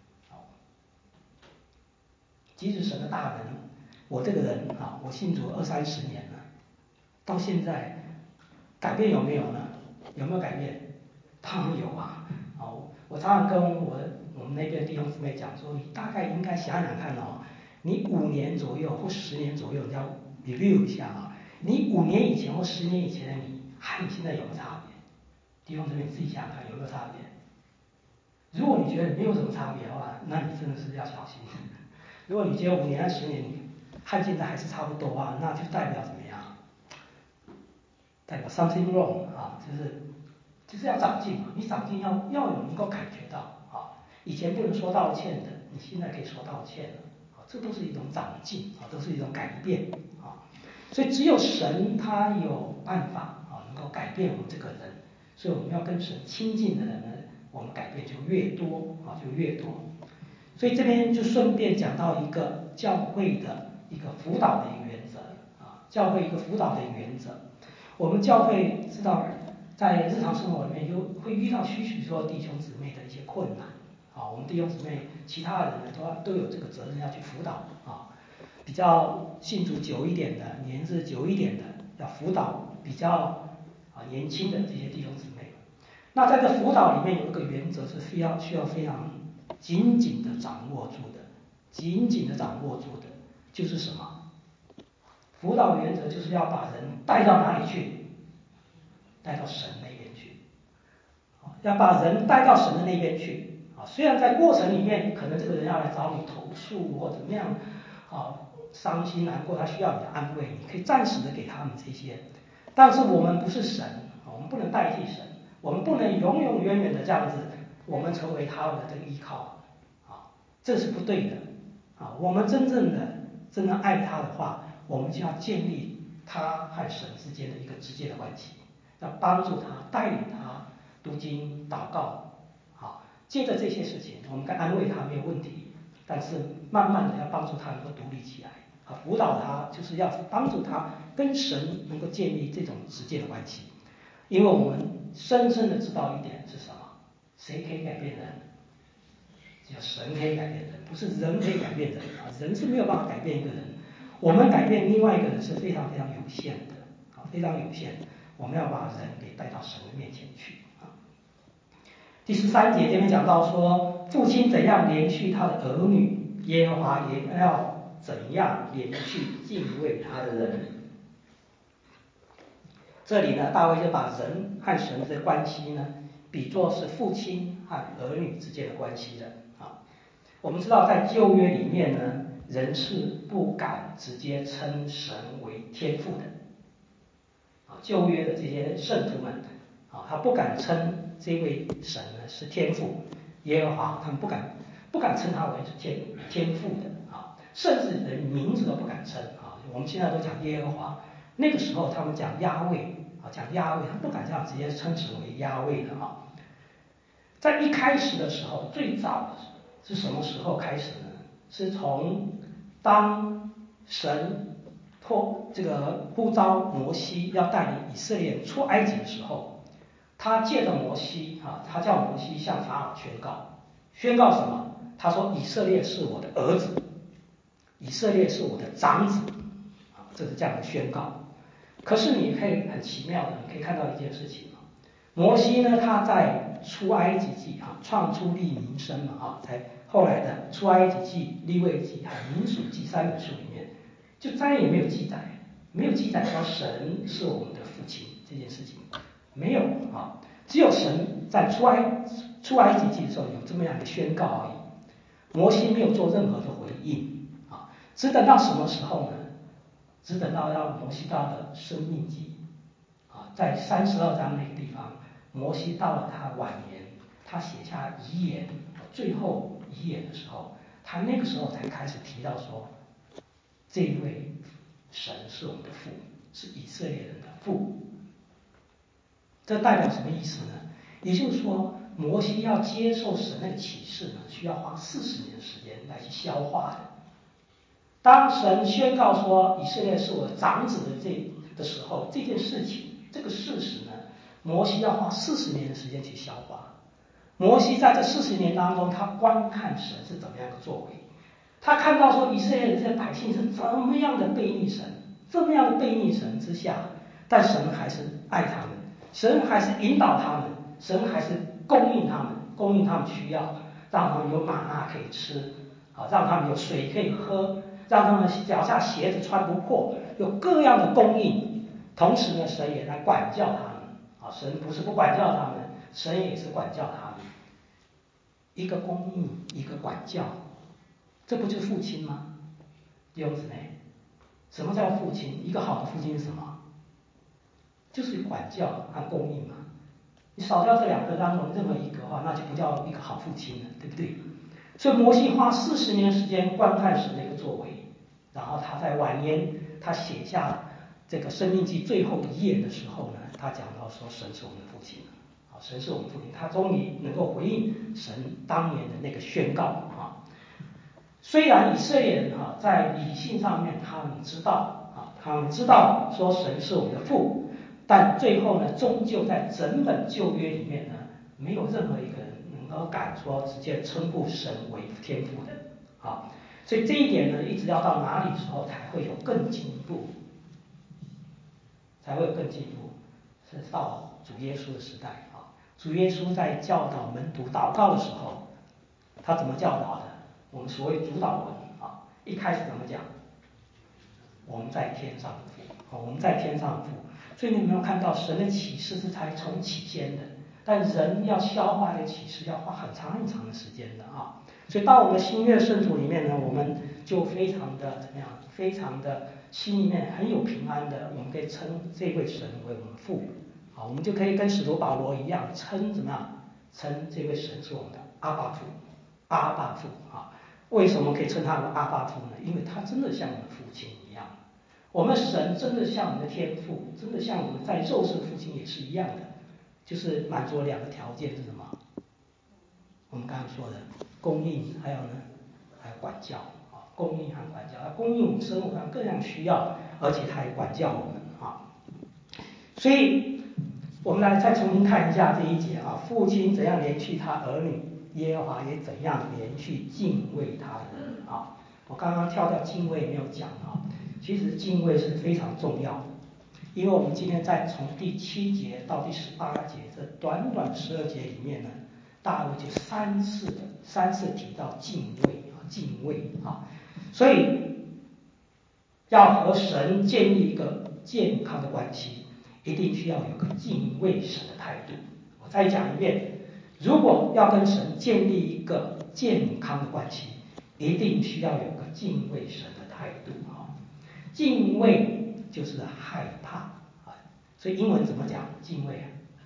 Speaker 2: 即使神的大能，我这个人啊，我信主20-30年了，到现在改变有没有呢？有没有改变？当然有啊。我常常跟我们那边弟兄姊妹讲说，你大概应该想想看哦，你5年左右或10年左右，你要 review 一下啊，你5年以前或10年以前的你，和你现在有没有差别？弟兄姊妹，你自己想想看有没有差别？如果你觉得没有什么差别的话，那你真的是要小心。如果你觉得5年、10年你和现在还是差不多啊，那就代表怎么样？代表 something wrong 啊，就是要长进嘛。你长进要有能够感觉到啊，以前不能说道歉的，你现在可以说道歉了啊，这都是一种长进啊，都是一种改变啊。所以只有神他有办法啊，能够改变我们这个人。所以我们要跟神亲近的人呢，我们改变就越多啊，就越多。所以这边就顺便讲到一个教会的一个辅导的一个原则啊，教会一个辅导的一个原则。我们教会知道，在日常生活里面就会遇到许多弟兄姊妹的一些困难啊，我们弟兄姊妹其他的人呢都有这个责任要去辅导啊，比较信主久一点的、年日久一点的，要辅导比较年轻的这些弟兄姊妹。那在这辅导里面有一个原则是需要非常紧紧的掌握住的，就是什么？辅导原则就是要把人带到哪里去？带到神那边去，要把人带到神的那边去啊。虽然在过程里面，可能这个人要来找你投诉或怎么样啊，伤心难过，他需要你的安慰，你可以暂时的给他们这些。但是我们不是神，我们不能代替神，我们不能永永远远的这样子，我们成为他们的这个依靠啊，这是不对的啊。我们真正爱他的话，我们就要建立他和神之间的一个直接的关系，要帮助他，带领他读经、祷告，好，接着这些事情，我们该安慰他没有问题，但是慢慢的要帮助他能够独立起来，啊，辅导他就是要帮助他跟神能够建立这种直接的关系，因为我们深深的知道一点是什么？谁可以改变人？只有神可以改变人，不是人可以改变人啊！人是没有办法改变一个人，我们改变另外一个人是非常非常有限的啊，非常有限。我们要把人给带到神的面前去啊。第13节这边讲到说，父亲怎样连续他的儿女，耶和华也要怎样连续敬畏他的人。这里呢，大卫就把人和神的关系呢，比作是父亲和儿女之间的关系的啊。我们知道在旧约里面呢，人是不敢直接称神为天父的啊。旧约的这些圣徒们啊，他不敢称这位神呢是天父耶和华，他们不敢称他为天父的啊，甚至连名字都不敢称啊。我们现在都讲耶和华，那个时候他们讲亚卫啊，讲亚卫，他们不敢这样直接称神为亚卫的啊。在一开始的时候，最早是什么时候开始呢？是从当神呼召摩西要带领以色列人出埃及的时候，他借着摩西啊，他叫摩西向法老宣告什么？他说以色列是我的儿子，以色列是我的长子啊，这是这样的宣告。可是你可以很奇妙的，你可以看到一件事情啊，摩西呢，他在出埃及记啊，创出利民申嘛啊，在后来的出埃及记、利未记和民数记3本书里面，就再也没有记载说神是我们的父亲这件事情，没有啊，只有神在出埃及记的时候有这么样的宣告而已。摩西没有做任何的回应啊，只等到什么时候呢？只等到要摩西到的生命记啊，在32章那个地方，摩西到了他晚年，他写下遗言，最后遗言的时候，他那个时候才开始提到说，这一位神是我们的父，是以色列人的父。这代表什么意思呢？也就是说， 摩西要接受神那个启示呢，需要花40年的时间来去消化的。当神宣告说以色列是我的长子的时候，这件事情这个事实呢，摩西要花40年的时间去消化。摩西在这40年当中，他观看神是怎么样的作为，他看到说以色列的这些百姓是怎么样的悖逆神，这么样的悖逆神之下，但神还是爱他们，神还是引导他们，神还是供应他们需要，让他们有玛纳可以吃，让他们有水可以喝，让他们脚下鞋子穿不破，有各样的供应。同时呢，神也在管教他们，神不是不管教他们，神也是管教他们。一个供应，一个管教，这不就是父亲吗？弟兄姊妹，什么叫父亲？一个好的父亲是什么？就是管教和供应嘛。你少掉这2个当中任何一个的话，那就不叫一个好父亲了，对不对？所以摩西花40年时间观看神的一个作为，然后他在晚年，他写下这个《申命记》最后一页的时候呢，他讲到说神是我们的父亲，神是我们父亲，他终于能够回应神当年的那个宣告。虽然以色列人在理性上面他们知道说神是我们的父，但最后呢，终究在整本旧约里面呢，没有任何一个人能够敢说直接称呼神为天父的。所以这一点呢，一直要到哪里时候才会有更进一步，是到主耶稣的时代。主耶稣在教导门徒祷告的时候，他怎么教导的？我们所谓主祷文一开始怎么讲？我们在天上父，我们在天上父。所以你有没有看到神的启示是才从起先的，但人要消化这个启示要花很长很长的时间的所以到我们的新约圣徒里面呢，我们就非常的怎么样？非常的心里面很有平安的，我们可以称这位神为我们父。我们就可以跟使徒保罗一样，称怎么样？称这位神是我们的阿爸父，阿爸父为什么可以称他为阿爸父呢？因为他真的像我们的父亲一样。我们神真的像我们的天父，真的像我们在肉身的父亲也是一样的，就是满足了2个条件是什么？我们刚刚说的供应，还有管教供应和管教，供应我们生活上各样需要，而且他也管教我们所以我们来再重新看一下这一节父亲怎样连续他儿女，耶和华也怎样连续敬畏他的人我刚刚跳掉敬畏没有讲其实敬畏是非常重要的，因为我们今天在从第7节到第18节这短短12节里面呢，大卫就三次提到敬畏所以要和神建立一个健康的关系，一定需要有个敬畏神的态度。我再讲一遍，如果要跟神建立一个健康的关系，一定需要有个敬畏神的态度敬畏就是害怕所以英文怎么讲敬畏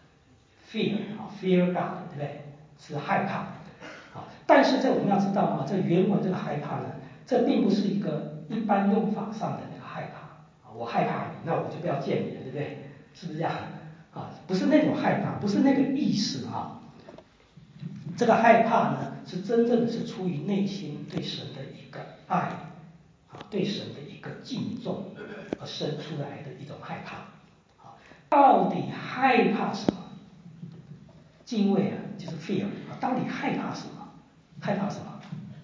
Speaker 2: fear God 对不对？是害怕但是这我们要知道这原文这个害怕呢，这并不是一个一般用法上的那个害怕我害怕你，那我就不要见你了，对不对？是不是这样不是那种害怕，不是那个意思这个害怕呢，是真正的是出于内心对神的一个爱对神的一个敬重而生出来的一种害怕到底害怕什么？敬畏就是 fear 到底害怕什么？害怕什么？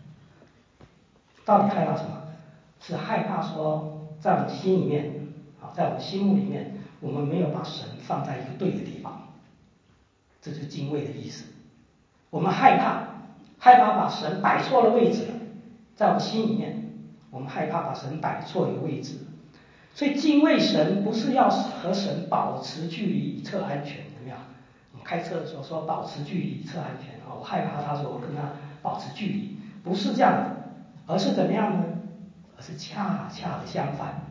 Speaker 2: 到底害怕什么？是害怕说在我们心里面在我们心目里面，我们没有把神放在一个对的地方，这就是敬畏的意思。我们害怕把神摆错了位置了，在我们心里面，我们害怕把神摆错一个位置。所以敬畏神不是要和神保持距离以测安全，有没有？我们开车的时候说保持距离以测安全我害怕他说我跟他保持距离，不是这样的，而是怎么样呢？而是恰恰的相反，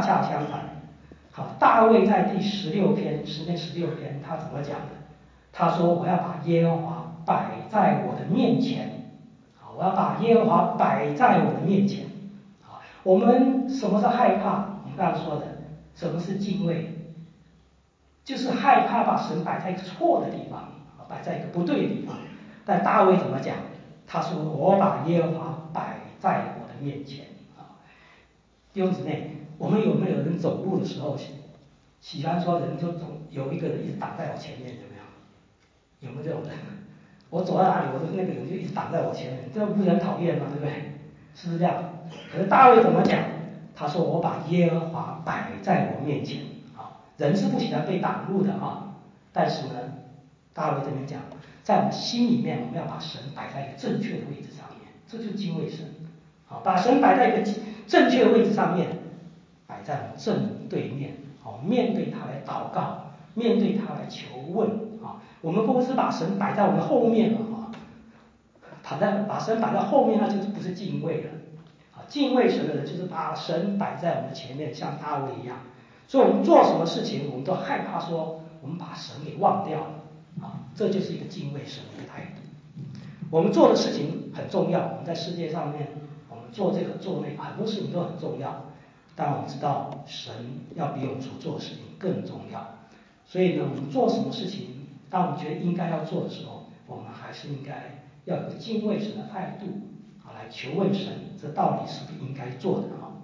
Speaker 2: 大卫在第16篇他怎么讲的？他说我要把耶和华摆在我的面前我要把耶和华摆在我的面前我们什么是害怕？我们刚才说的什么是敬畏？就是害怕把神摆在一个错的地方摆在一个不对的地方。但大卫怎么讲？他说：“我把耶和华摆在我的面前。”弟兄姊妹，我们有没有人走路的时候，喜欢说人就总有一个人一直挡在我前面，有没有？有没有这种人？我走到哪里，我说那个人就一直挡在我前面，这不是很讨厌吗？对不对？是不是这样？可是大卫怎么讲？他说：“我把耶和华摆在我面前。”人是不喜欢被挡路的但是呢，大卫这边讲，在我们心里面，我们要把神摆在一个正确的位置上面，这就是敬畏神。把神摆在一个正确的位置上面，摆在我们正对面，面对他来祷告，面对他来求问我们不是把神摆在我们后面了把神摆在后面，那就是不是敬畏了。敬畏神的人就是把神摆在我们的前面，像大卫一样。所以我们做什么事情，我们都害怕说我们把神给忘掉了这就是一个敬畏神的态度。我们做的事情很重要，我们在世界上面，我们做这个做那个，很多事情都很重要。但我们知道神要比我们所做的事情更重要，所以呢，我们做什么事情，当我们觉得应该要做的时候，我们还是应该要有敬畏神的态度来求问神，这到底是不是应该做的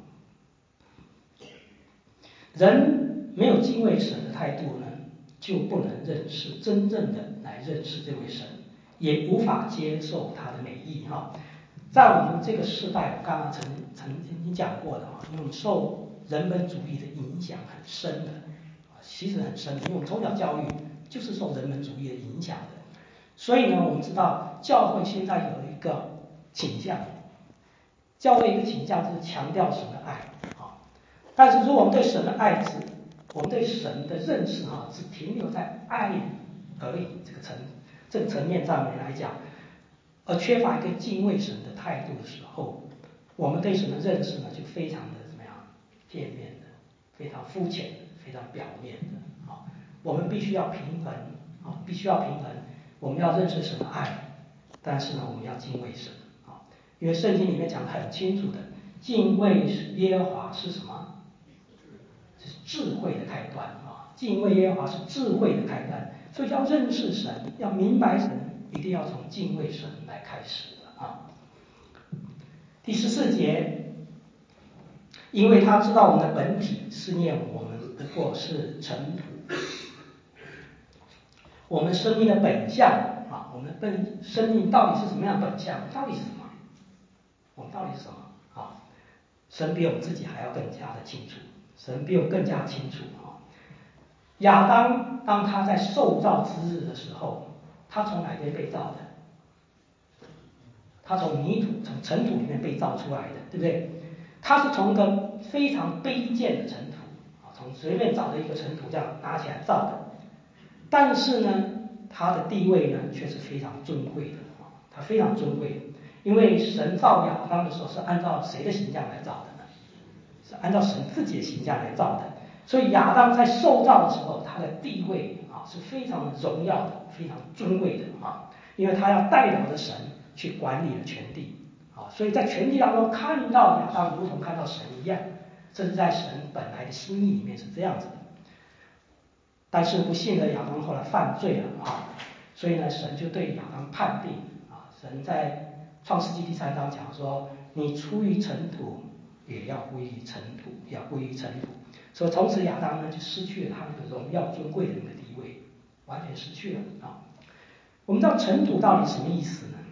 Speaker 2: 人没有敬畏神的态度呢，就不能真正的来认识这位神，也无法接受他的美意在我们这个时代，我刚刚曾经讲过的因为我们受人本主义的影响很深的其实很深的，因为我们从小教育就是受人本主义的影响的。所以呢，我们知道教会现在有一个倾向，教会一个倾向是强调神的爱但是如果我们对神的爱我们对神的认识只停留在爱而已这个层面上面来讲，而缺乏一个敬畏神的态度的时候，我们对神的认识呢就非常的怎么样片面的，非常肤浅的，非常表面的我们必须要平衡必须要平衡，我们要认识神的爱，但是呢我们要敬畏神因为圣经里面讲得很清楚的，敬畏耶和华是什么？是智慧的开端敬畏耶和华是智慧的开端，所以要认识神，要明白神，一定要从敬畏神来开始第14节，因为他知道我们的本体思念我们不过是尘土，我们生命的本相我们生命到底是什么样的本相？到底是什么？我们到底是什么神比我们自己还要更加的清楚，神比我更加清楚亚当当他在受造之日的时候，他从哪边被造的？他从泥土从尘土里面被造出来的，对不对？他是从一个非常卑贱的尘土从随便找的一个尘土这样拿起来造的，但是呢他的地位呢却是非常尊贵的他非常尊贵的，因为神造亚当的时候是按照谁的形象来造的呢？是按照神自己的形象来造的，所以亚当在受造的时候，他的地位是非常荣耀的，非常尊贵的因为他要代表着神去管理了全地所以在全地当中看到亚当如同看到神一样，这是在神本来的心意里面是这样子的。但是不幸的亚当后来犯罪了所以呢神就对亚当判定神在创世纪第3章讲说，你出于尘土也要归于尘土，要归于尘土。所以从此亚当呢就失去了他那个荣耀尊贵的那个地位，完全失去了我们知道尘土到底什么意思呢？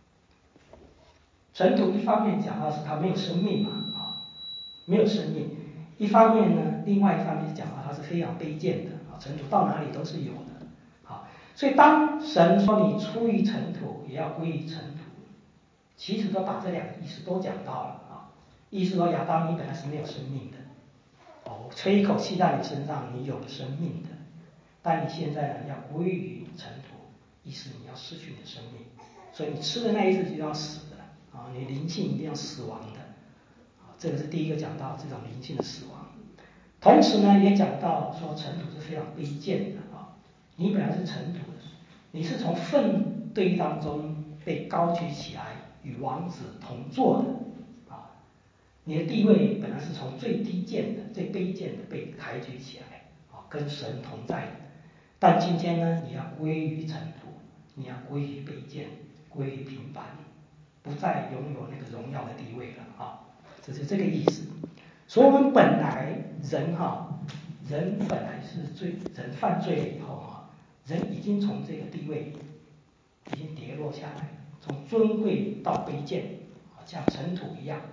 Speaker 2: 尘土一方面讲到是它没有生命没有生命；一方面呢，另外一方面讲到它是非常卑贱的尘土到哪里都是有的所以当神说你出于尘土也要归于尘土，其实都把这两个意思都讲到了意思说亚当你本来是没有生命的我吹一口气在你身上，你有了生命的，但你现在呢要归于尘土，意思你要失去你的生命，所以你吃的那一次就要死的你灵性一定要死亡的这个是第一个讲到这种灵性的死亡。同时呢也讲到说尘土是非常卑贱的你本来是尘土的，你是从粪堆当中被高举起来与王子同坐的你的地位本来是从最低贱的最卑贱的被抬举起来跟神同在的，但今天呢你要归于尘土， 你要归于卑贱，归于平凡，不再拥有那个荣耀的地位了啊，这是这个意思。所以我们本来人本来是人犯罪了以后人已经从这个地位已经跌落下来，从尊贵到卑贱像尘土一样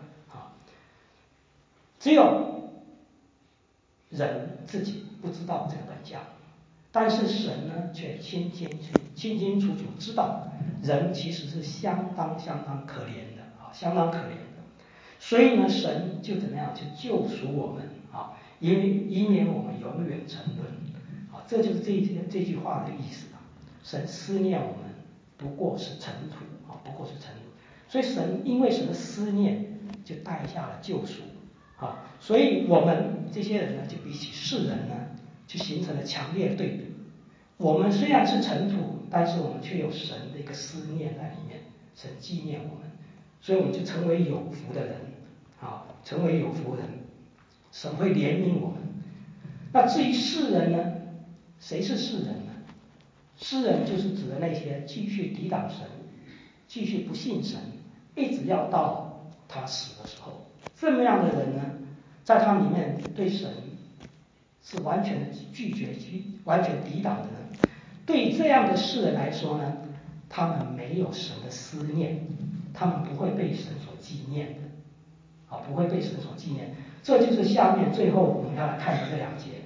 Speaker 2: 只有人自己不知道这个本相，但是神呢却清清楚楚知道人其实是相当可怜的相当可怜的，所以呢神就怎么样，就救赎我们以免我们永远沉沦这就是这句话的意思神思念我们不过是尘土不过是尘土，所以神因为神的思念就带下了救赎所以我们这些人呢，就比起世人呢，就形成了强烈的对比。我们虽然是尘土，但是我们却有神的一个思念在里面，神纪念我们，所以我们就成为有福的人成为有福人，神会怜悯我们。那至于世人呢，谁是世人呢？世人就是指的那些继续抵挡神，继续不信神，一直要到他死的时候，这么样的人呢，在他里面对神是完全拒绝、完全抵挡的人。对这样的世人来说呢，他们没有神的思念，他们不会被神所纪念的不会被神所纪念。这就是下面最后我们要来看的这两节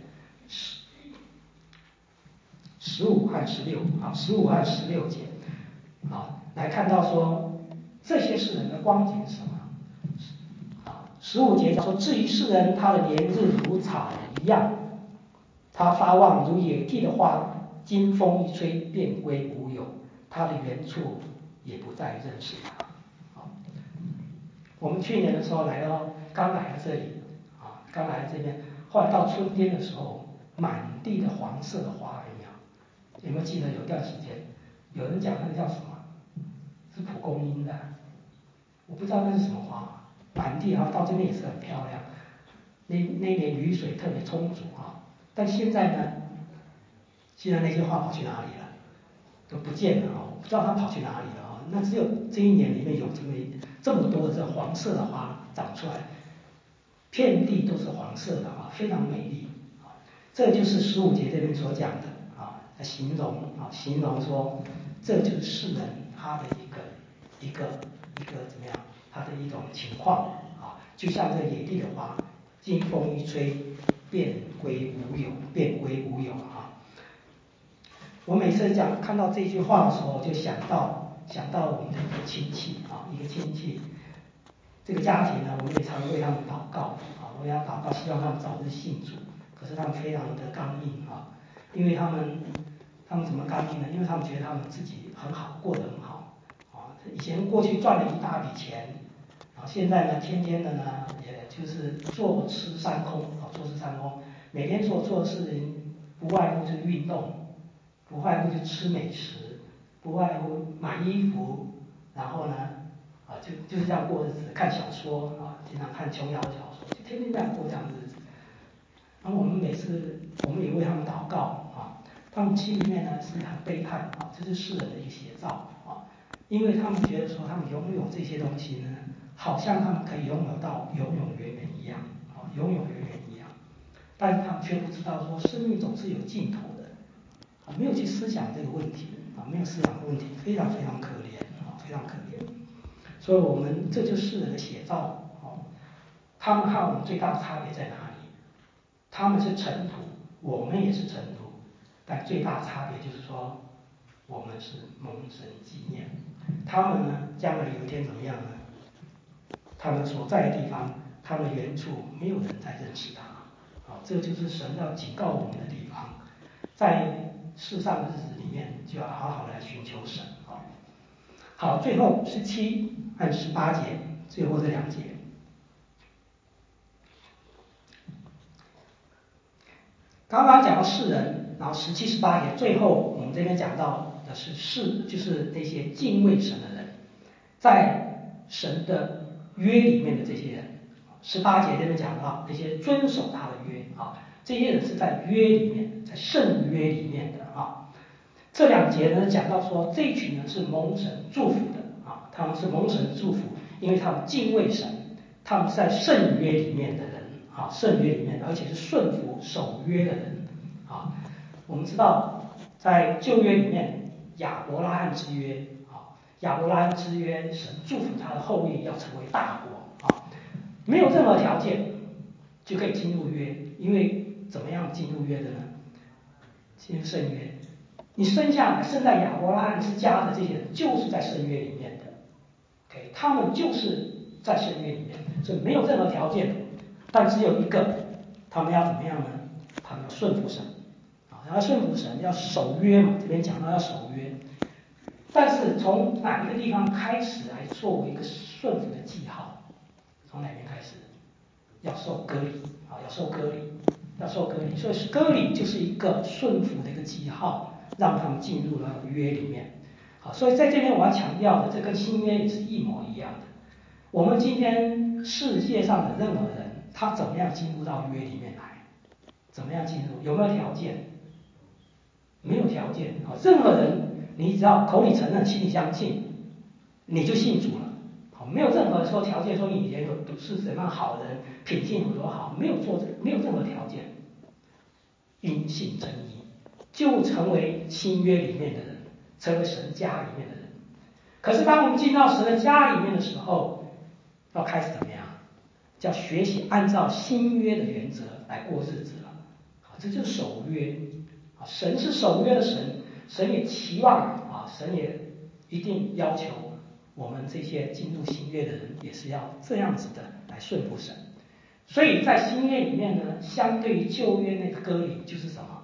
Speaker 2: 15和16和16节来看到说这些世人的光景是什么15节说，至于世人，他的年日如草一样，他发旺如野地的花，经风一吹便归无有，他的原处也不再认识他我们去年的时候刚来到这里刚来到这边，后来到春天的时候，满地的黄色的花有没有记得有一段时间有人讲那个叫什么，是蒲公英的，我不知道那是什么花，满地到这边也是很漂亮，那年雨水特别充足但现在呢，现在那些花跑去哪里了？都不见了我不知道它跑去哪里了那只有这一年里面有这么多的这黄色的花长出来，遍地都是黄色的非常美丽这就是15节这边所讲的形容说，这就是世人他的一个怎么样，他的一种情况就像这野地的花，经风一吹便归无有我每次看到这句话的时候，就想到我们的一个亲戚这个家庭呢，我们也常为他们祷告为他们祷告，希望他们早日信主，可是他们非常的刚硬因为他们怎么刚硬呢？因为他们觉得他们自己很好，过得很好以前过去赚了一大笔钱现在呢天天的呢也就是坐吃山空每天所做的事情不外乎就是运动，不外乎就吃美食，不外乎买衣服，然后呢就是这样过日子，看小说经常看琼瑶小说，就天天这样过这样的日子。然后我们也为他们祷告他们心里面呢是很悲叹这是世人的一个写照因为他们觉得说他们拥有这些东西呢，好像他们可以拥有到永永远远一样但是他们却不知道说生命总是有尽头的没有去思想这个问题没有思想这个问题，非常可怜非常可怜。所以我们这就是世人的写照他们和我们最大的差别在哪里？他们是尘土，我们也是尘土，但最大的差别就是说，我们是蒙神纪念。他们呢，将来有一天怎么样呢？他们所在的地方，他们原处没有人再认识他这就是神要警告我们的地方，在世上的日子里面，就要好好来寻求神好，最后17和18节，最后这2节。刚刚讲到世人，然后17、18节，最后我们这边讲到的是就是那些敬畏神的人，在神的约里面的这些人。18节这边讲到那些遵守他的约这些人是在约里面，在圣约里面的这2节呢讲到说这一群人是蒙神祝福的啊，他们是蒙神祝福，因为他们敬畏神，他们是在圣约里面的人啊，圣约里面，而且是顺服守约的人啊。我们知道在旧约里面亚伯拉罕之约啊，亚伯拉罕之约，神祝福他的后裔要成为大国啊，没有任何条件就可以进入约，因为怎么样进入约的呢？进入圣约，你生下来生在亚伯拉罕之家的这些人，就是在圣约里面的 ，OK， 他们就是在圣约里面，所以没有任何条件，但只有一个，他们要怎么样呢？他们要顺服神，啊，要顺服神，要守约嘛，这边讲到要守约，但是从哪一个地方开始来作为一个顺服的记号？从哪边开始？要受割礼啊，要受割礼，要受割礼，所以割礼就是一个顺服的一个记号，让他们进入了约里面。好，所以在这边我要强调的，这跟新约也是一模一样的。我们今天世界上的任何人，他怎么样进入到约里面来？怎么样进入？有没有条件？没有条件啊，任何人你只要口里承认，心里相信，你就信主了。好，没有任何说条件说你以前是怎么样好人，品性有多好，没有任何条件，因信称义，就成为新约里面的人，成为神家里面的人。可是当我们进到神的家里面的时候，要开始怎么样？叫学习按照新约的原则来过日子了。好，这就是守约。啊，神是守约的神，神也期望啊，神也一定要求我们这些进入新约的人也是要这样子的来顺服神。所以在新约里面呢，相对于旧约那个割礼就是什么？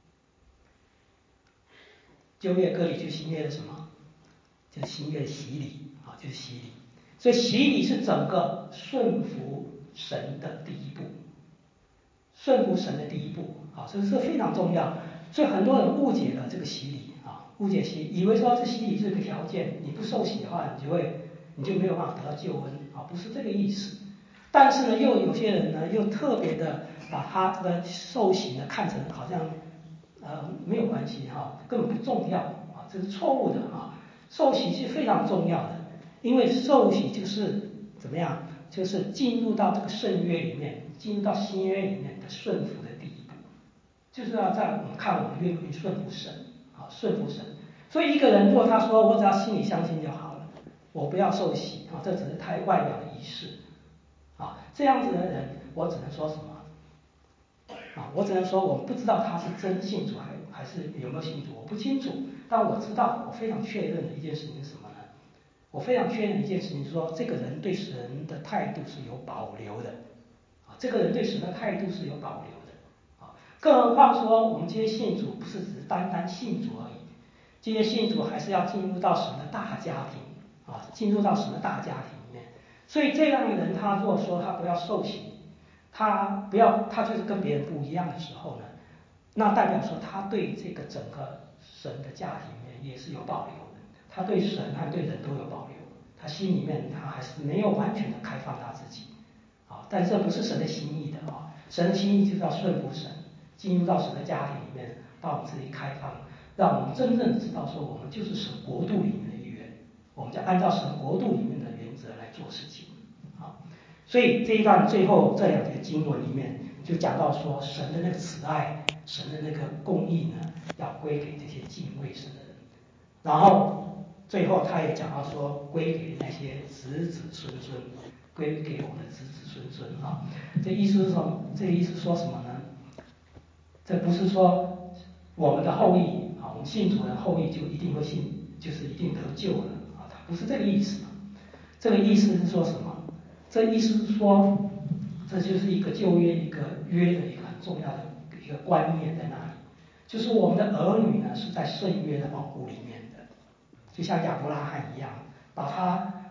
Speaker 2: 旧约割礼就是新约的什么？就是新约的洗礼啊，就是洗礼。所以洗礼是整个顺服神的第一步，顺服神的第一步啊，所以这非常重要。所以很多人误解了这个洗礼啊，误解洗礼，以为说这洗礼是个条件，你不受洗的话，你就没有办法得到救恩啊，不是这个意思。但是呢，又有些人呢，又特别的把他的受洗呢看成好像没有关系哈，根本不重要啊，这是错误的啊。受洗是非常重要的，因为受洗就是怎么样，就是进入到这个圣约里面，进入到新约里面的顺服的第一步，就是要在我们看我们愿不愿意顺服神啊，顺服神。所以一个人如果他说我只要心里相信就好了，我不要受洗啊，这只是太外表的仪式啊，这样子的人，我只能说什么？啊，我只能说我不知道他是真信主还是有没有信主，我不清楚。但我知道，我非常确认的一件事情是什么呢？我非常确认一件事情是说，这个人对神的态度是有保留的，啊，这个人对神的态度是有保留的，啊，更何况说我们这些信主不是只是单单信主而已，这些信主还是要进入到神的大家庭，啊，进入到神的大家庭里面。所以这样的人，他如果说他不要受洗，他就是跟别人不一样的时候呢，那代表说他对这个整个神的家庭里面也是有保留的，他对神和对人都有保留，他心里面他还是没有完全的开放他自己，啊，但这不是神的心意的啊，神的心意就是要顺服神，进入到神的家庭里面，把我们自己开放，让我们真正知道说我们就是神国度里面的一员，我们就按照神国度里面的原则来做事情，啊。所以这一段最后这2节经文里面就讲到说，神的那个慈爱，神的那个公义呢，要归给这些敬畏神的人。然后最后他也讲到说，归给那些子子孙孙，归给我们的子子孙孙啊。这意思是什么？这个意思说什么呢？这不是说我们的后裔啊，我们信主的后裔就一定会就是一定得救了啊，它不是这个意思。这个意思是说什么？这意思是说，这就是一个旧约一个约的一个很重要的一个观念在那里，就是我们的儿女呢是在圣约的保护里面的，就像亚伯拉罕一样，把他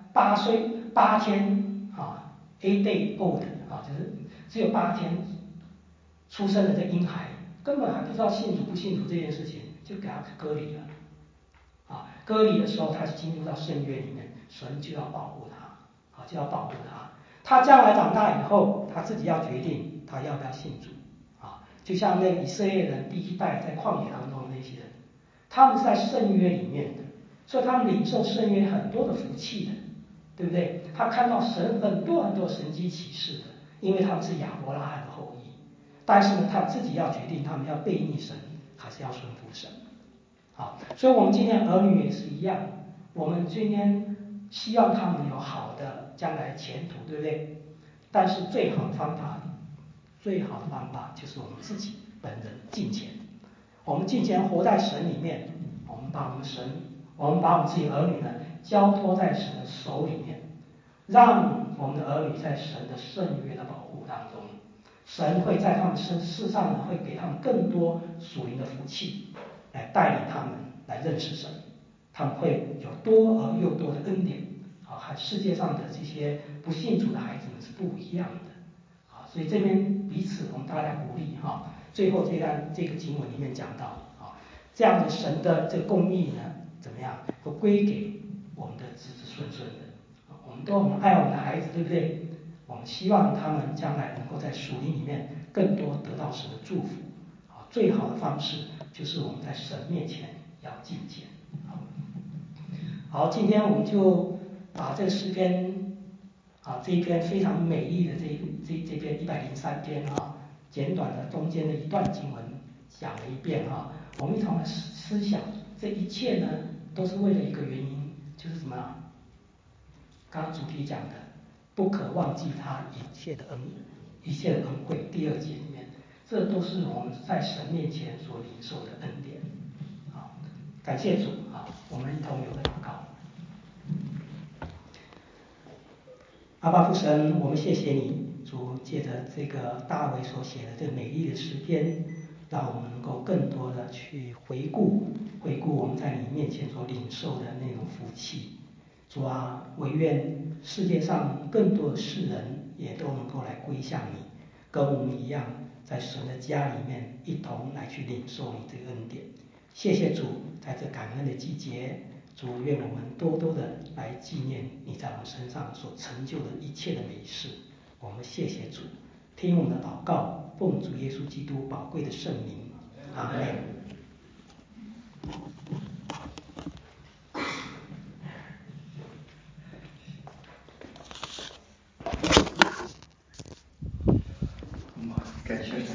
Speaker 2: 8天啊 8 day old 啊，就是只有8天出生的这婴孩，根本还不知道信主不信主这件事情，就给他割礼了。啊，割礼的时候，他进入到圣约里面，神就要保护他，啊，就要保护他。他将来长大以后，他自己要决定他要不要信主，啊，就像那个以色列人第1代在旷野当中的那些人， 他们是在圣约里面的，所以他们领受圣约很多的福气的，对不对？他看到神很多很多神迹奇事的，因为他们是亚伯拉罕的后裔。但是呢，他们自己要决定，他们要背逆神还是要顺服神。好，所以我们今天儿女也是一样，我们今天希望他们有好的将来前途，对不对？但是最好的方法就是我们自己本人敬虔。我们敬虔活在神里面，我们把我们自己儿女呢交托在神的手里面，让我们的儿女在神的圣约的保护当中，神会在他们世上呢会给他们更多属灵的福气，来带领他们来认识神，他们会有多而又多的恩典啊，和世界上的这些不信主的孩子们是不一样的啊，所以这边彼此我们大家鼓励哈。最后这个经文里面讲到啊，这样的神的这个公义呢，怎么样会归给我们的子子孙孙的啊，我们都很爱我们的孩子，对不对？我们希望他们将来能够在属灵里面更多得到神的祝福啊，最好的方式就是我们在神面前要敬虔。好，今天我们就把这个诗篇啊这一篇非常美丽的这篇103篇啊，简短的中间的一段经文讲了一遍哈，我们一同来思想，这一切呢都是为了一个原因，就是什么？刚刚主题讲的，不可忘记他一切的恩惠。第2节里面，这都是我们在神面前所领受的恩典。好，感谢主啊，我们一同有个祷告。阿爸父神，我们谢谢你，主借着这个大卫所写的这个美丽的诗篇，让我们能够更多的去回顾我们在你面前所领受的那种福气。主啊，惟愿世界上更多的世人也都能够来归向你，跟我们一样，在神的家里面一同来去领受你这个恩典。谢谢主，在这感恩的季节，主愿我们多多的来纪念你在我们身上所成就的一切的美事。我们谢谢主，听我们的祷告，奉主耶稣基督宝贵的圣名，阿们。
Speaker 1: 感谢神。